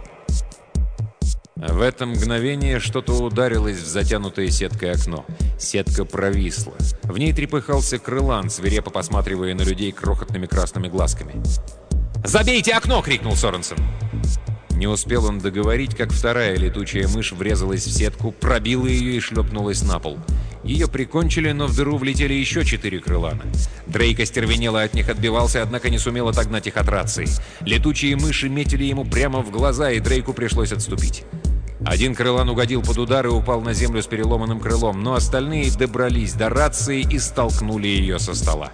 В это мгновение что-то ударилось в затянутое сеткой окно. Сетка провисла. В ней трепыхался крылан, свирепо посматривая на людей крохотными красными глазками. «Забейте окно!» — крикнул Соренсон. Не успел он договорить, как вторая летучая мышь врезалась в сетку, пробила ее и шлепнулась на пол. Ее прикончили, но в дыру влетели еще 4 крылана. Дрейк остервенело от них отбивался, однако не сумел отогнать их от рации. Летучие мыши метили ему прямо в глаза, и Дрейку пришлось отступить. Один крылан угодил под удар и упал на землю с переломанным крылом, но остальные добрались до рации и столкнули ее со стола.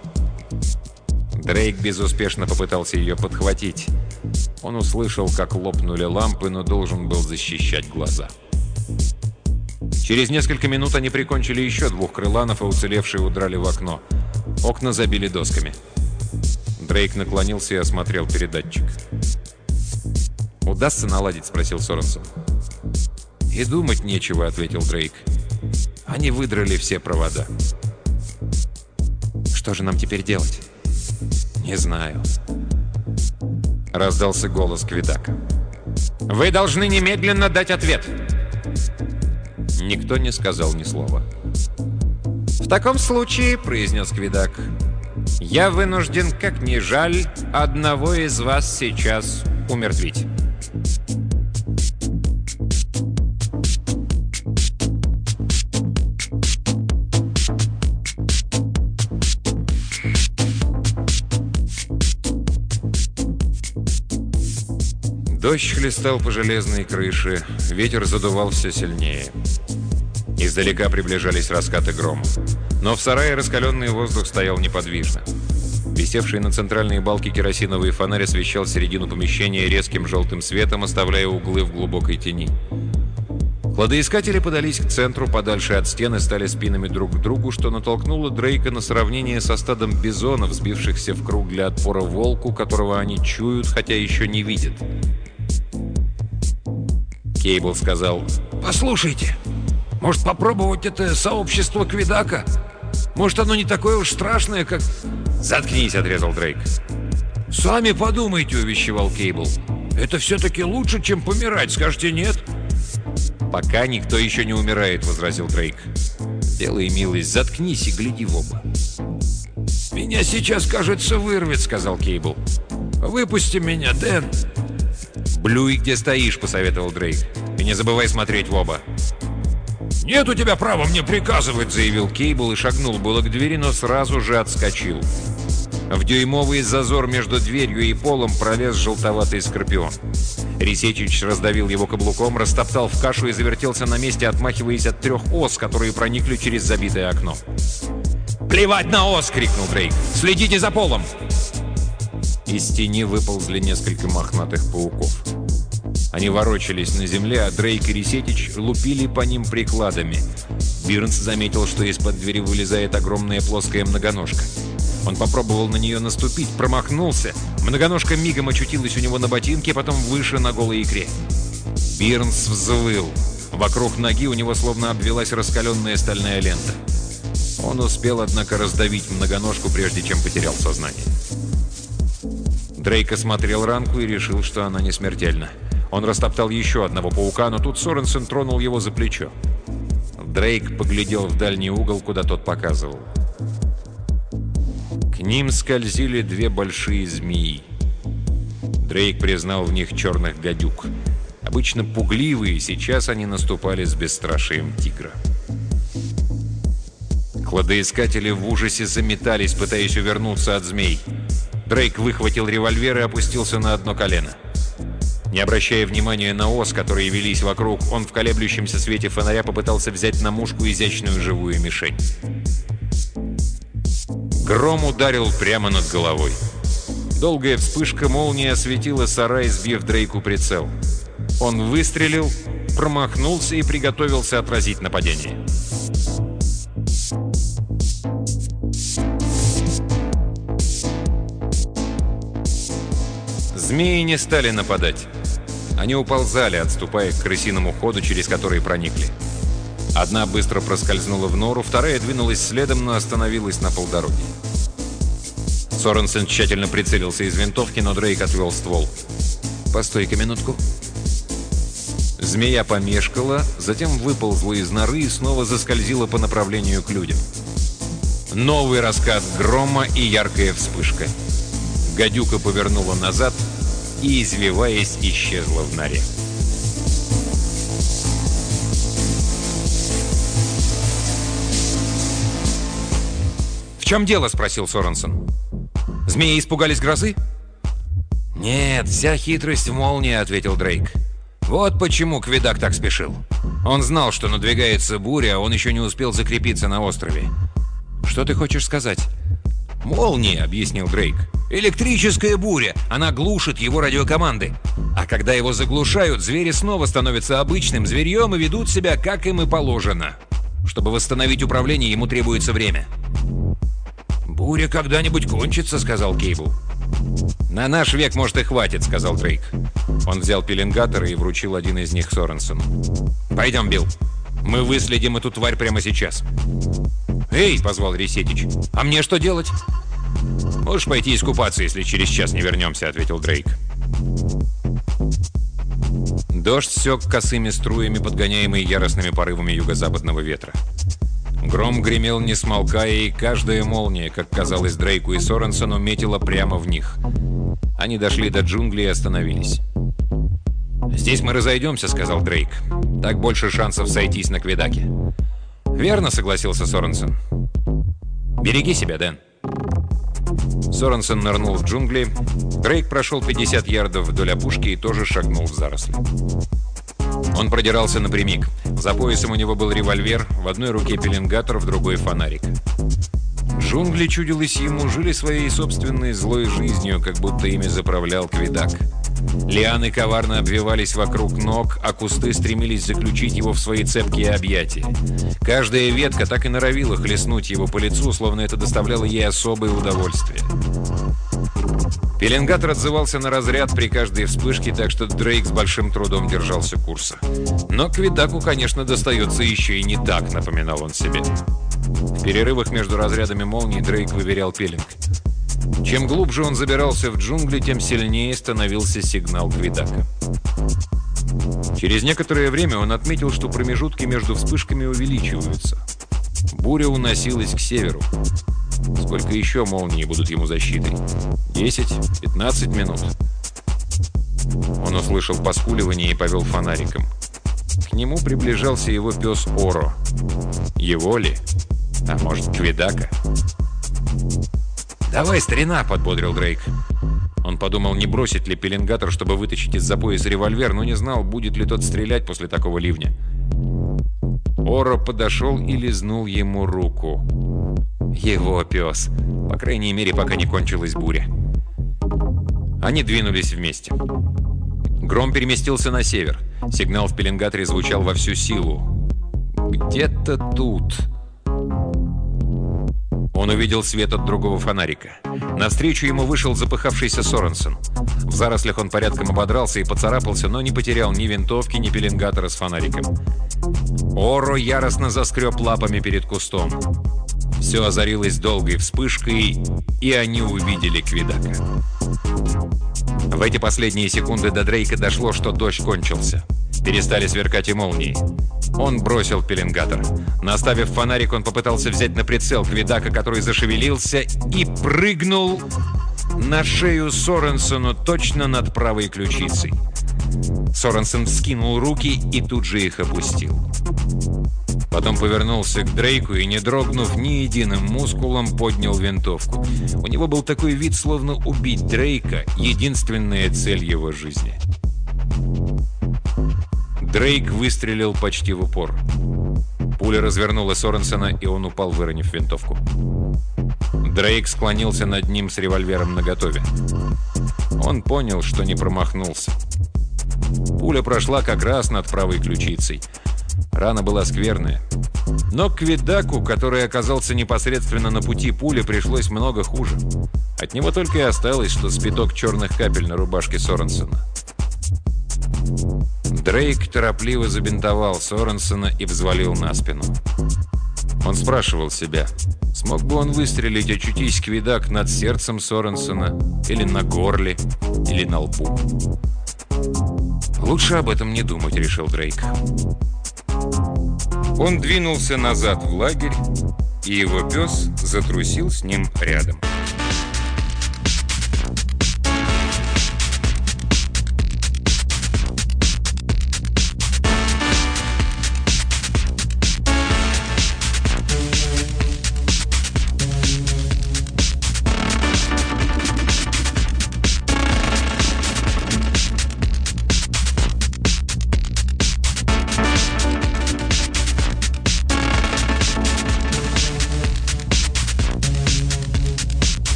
Дрейк безуспешно попытался ее подхватить. Он услышал, как лопнули лампы, но должен был защищать глаза. Через несколько минут они прикончили еще 2 крыланов, а уцелевшие удрали в окно. Окна забили досками. Дрейк наклонился и осмотрел передатчик. «Удастся наладить?» — спросил Соренсон. «И думать нечего», — ответил Дрейк. «Они выдрали все провода». «Что же нам теперь делать?» «Не знаю». Раздался голос Квидака. «Вы должны немедленно дать ответ!» Никто не сказал ни слова. «В таком случае, — произнес Квидак, — я вынужден, как ни жаль, одного из вас сейчас умертвить». Дождь хлестал по железной крыше, ветер задувал все сильнее. Издалека приближались раскаты грома. Но в сарае раскаленный воздух стоял неподвижно. Висевший на центральной балке керосиновый фонарь освещал середину помещения резким желтым светом, оставляя углы в глубокой тени. Кладоискатели подались к центру, подальше от стены, стали спинами друг к другу, что натолкнуло Дрейка на сравнение со стадом бизонов, сбившихся в круг для отпора волку, которого они чуют, хотя еще не видят. Кейбл сказал: «Послушайте, может попробовать это сообщество Квидака? Может, оно не такое уж страшное, как...» «Заткнись», — отрезал Дрейк. «Сами подумайте», — увещевал Кейбл. «Это все-таки лучше, чем помирать, скажете нет?» «Пока никто еще не умирает», — возразил Дрейк. «Делай милость, заткнись и гляди в оба». «Меня сейчас, кажется, вырвет», — сказал Кейбл. «Выпусти меня, Дэн». «Блюй, где стоишь», — посоветовал Дрейк. «И не забывай смотреть в оба». «Нет у тебя права мне приказывать», — заявил Кейбл и шагнул было к двери, но сразу же отскочил. В дюймовый зазор между дверью и полом пролез желтоватый скорпион. Ресетич раздавил его каблуком, растоптал в кашу и завертелся на месте, отмахиваясь от 3 ос, которые проникли через забитое окно. «Плевать на ос!» — крикнул Дрейк. «Следите за полом!» Из тени выползли несколько мохнатых пауков. Они ворочались на земле, а Дрейк и Ресетич лупили по ним прикладами. Бирнс заметил, что из-под двери вылезает огромная плоская многоножка. Он попробовал на нее наступить, промахнулся. Многоножка мигом очутилась у него на ботинке, потом выше на голой икре. Бирнс взвыл. Вокруг ноги у него словно обвелась раскаленная стальная лента. Он успел, однако, раздавить многоножку, прежде чем потерял сознание. Дрейк осмотрел ранку и решил, что она не смертельна. Он растоптал еще одного паука, но тут Соренсен тронул его за плечо. Дрейк поглядел в дальний угол, куда тот показывал. К ним скользили 2 большие змеи. Дрейк признал в них черных гадюк. Обычно пугливые, сейчас они наступали с бесстрашием тигра. Кладоискатели в ужасе заметались, пытаясь увернуться от змей. Дрейк выхватил револьвер и опустился на одно колено. Не обращая внимания на ос, которые велись вокруг, он в колеблющемся свете фонаря попытался взять на мушку изящную живую мишень. Гром ударил прямо над головой. Долгая вспышка молнии осветила сарай, сбив Дрейку прицел. Он выстрелил, промахнулся и приготовился отразить нападение. Змеи не стали нападать. Они уползали, отступая к крысиному ходу, через который проникли. Одна быстро проскользнула в нору, вторая двинулась следом, но остановилась на полдороги. Соренсен тщательно прицелился из винтовки, но Дрейк отвел ствол. «Постой-ка минутку». Змея помешкала, затем выползла из норы и снова заскользила по направлению к людям. Новый раскат грома и яркая вспышка. Гадюка повернула назад и, извиваясь, исчезла в норе. «В чем дело?» — спросил Соренсен. «Змеи испугались грозы?» «Нет, вся хитрость в молнии», — ответил Дрейк. «Вот почему Квидак так спешил. Он знал, что надвигается буря, а он еще не успел закрепиться на острове». «Что ты хочешь сказать?» «Молния», — объяснил Дрейк. «Электрическая буря. Она глушит его радиокоманды. А когда его заглушают, звери снова становятся обычным зверьем и ведут себя, как им и положено. Чтобы восстановить управление, ему требуется время». «Буря когда-нибудь кончится», — сказал Кейбл. «На наш век, может, и хватит», — сказал Дрейк. Он взял пеленгаторы и вручил один из них Соренсену. «Пойдем, Билл. Мы выследим эту тварь прямо сейчас». «Эй!» — позвал Ресетич. «А мне что делать?» «Можешь пойти искупаться, если через час не вернемся», — ответил Дрейк. Дождь сёк косыми струями, подгоняемый яростными порывами юго-западного ветра. Гром гремел не смолкая, и каждая молния, как казалось Дрейку и Соренсену, метила прямо в них. Они дошли до джунглей и остановились. «Здесь мы разойдемся», — сказал Дрейк. «Так больше шансов сойтись на Квидаке». «Верно», — согласился Соренсен. «Береги себя, Дэн». Соренсен нырнул в джунгли. Дрейк прошел 50 ярдов вдоль опушки и тоже шагнул в заросли. Он продирался напрямик. За поясом у него был револьвер, в одной руке пеленгатор, в другой фонарик. Джунгли, чудилось ему, жили своей собственной злой жизнью, как будто ими заправлял Квидак. Лианы коварно обвивались вокруг ног, а кусты стремились заключить его в свои цепкие объятия. Каждая ветка так и норовила хлестнуть его по лицу, словно это доставляло ей особое удовольствие. Пеленгатор отзывался на разряд при каждой вспышке, так что Дрейк с большим трудом держался курса. Но Квидаку, конечно, достается еще и не так, напоминал он себе. В перерывах между разрядами молний Дрейк выверял пеленг. Чем глубже он забирался в джунгли, тем сильнее становился сигнал Квидака. Через некоторое время он отметил, что промежутки между вспышками увеличиваются. Буря уносилась к северу. Сколько еще молний будут ему защитой? 10-15 минут. Он услышал поскуливание и повел фонариком. К нему приближался его пес Оро. Его ли? А может, Квидака? «Давай, старина!» — подбодрил Дрейк. Он подумал, не бросить ли пеленгатор, чтобы вытащить из-за пояса револьвер, но не знал, будет ли тот стрелять после такого ливня. Оро подошел и лизнул ему руку. Его пес. По крайней мере, пока не кончилась буря. Они двинулись вместе. Гром переместился на север. Сигнал в пеленгаторе звучал во всю силу. Где-то тут... Он увидел свет от другого фонарика. Навстречу ему вышел запыхавшийся Соренсон. В зарослях он порядком ободрался и поцарапался, но не потерял ни винтовки, ни пеленгатора с фонариком. Оро яростно заскреб лапами перед кустом. Все озарилось долгой вспышкой, и они увидели Квидака. В эти последние секунды до Дрейка дошло, что дождь кончился. Перестали сверкать и молнии. Он бросил пеленгатор. Наставив фонарик, он попытался взять на прицел Квидака, который зашевелился и прыгнул на шею Соренсону точно над правой ключицей. Соренсон вскинул руки и тут же их опустил. Потом повернулся к Дрейку и, не дрогнув ни единым мускулом, поднял винтовку. У него был такой вид, словно убить Дрейка — единственная цель его жизни. Дрейк выстрелил почти в упор. Пуля развернула Соренсона, и он упал, выронив винтовку. Дрейк склонился над ним с револьвером наготове. Он понял, что не промахнулся. Пуля прошла как раз над правой ключицей. Рана была скверная. Но Квидаку, который оказался непосредственно на пути пули, пришлось много хуже. От него только и осталось, что спиток черных капель на рубашке Соренсона. Дрейк торопливо забинтовал Соренсона и взвалил на спину. Он спрашивал себя, смог бы он выстрелить, очутись Квидак над сердцем Соренсона, или на горле, или на лбу. «Лучше об этом не думать», — решил Дрейк. Он двинулся назад в лагерь, и его пес затрусил с ним рядом.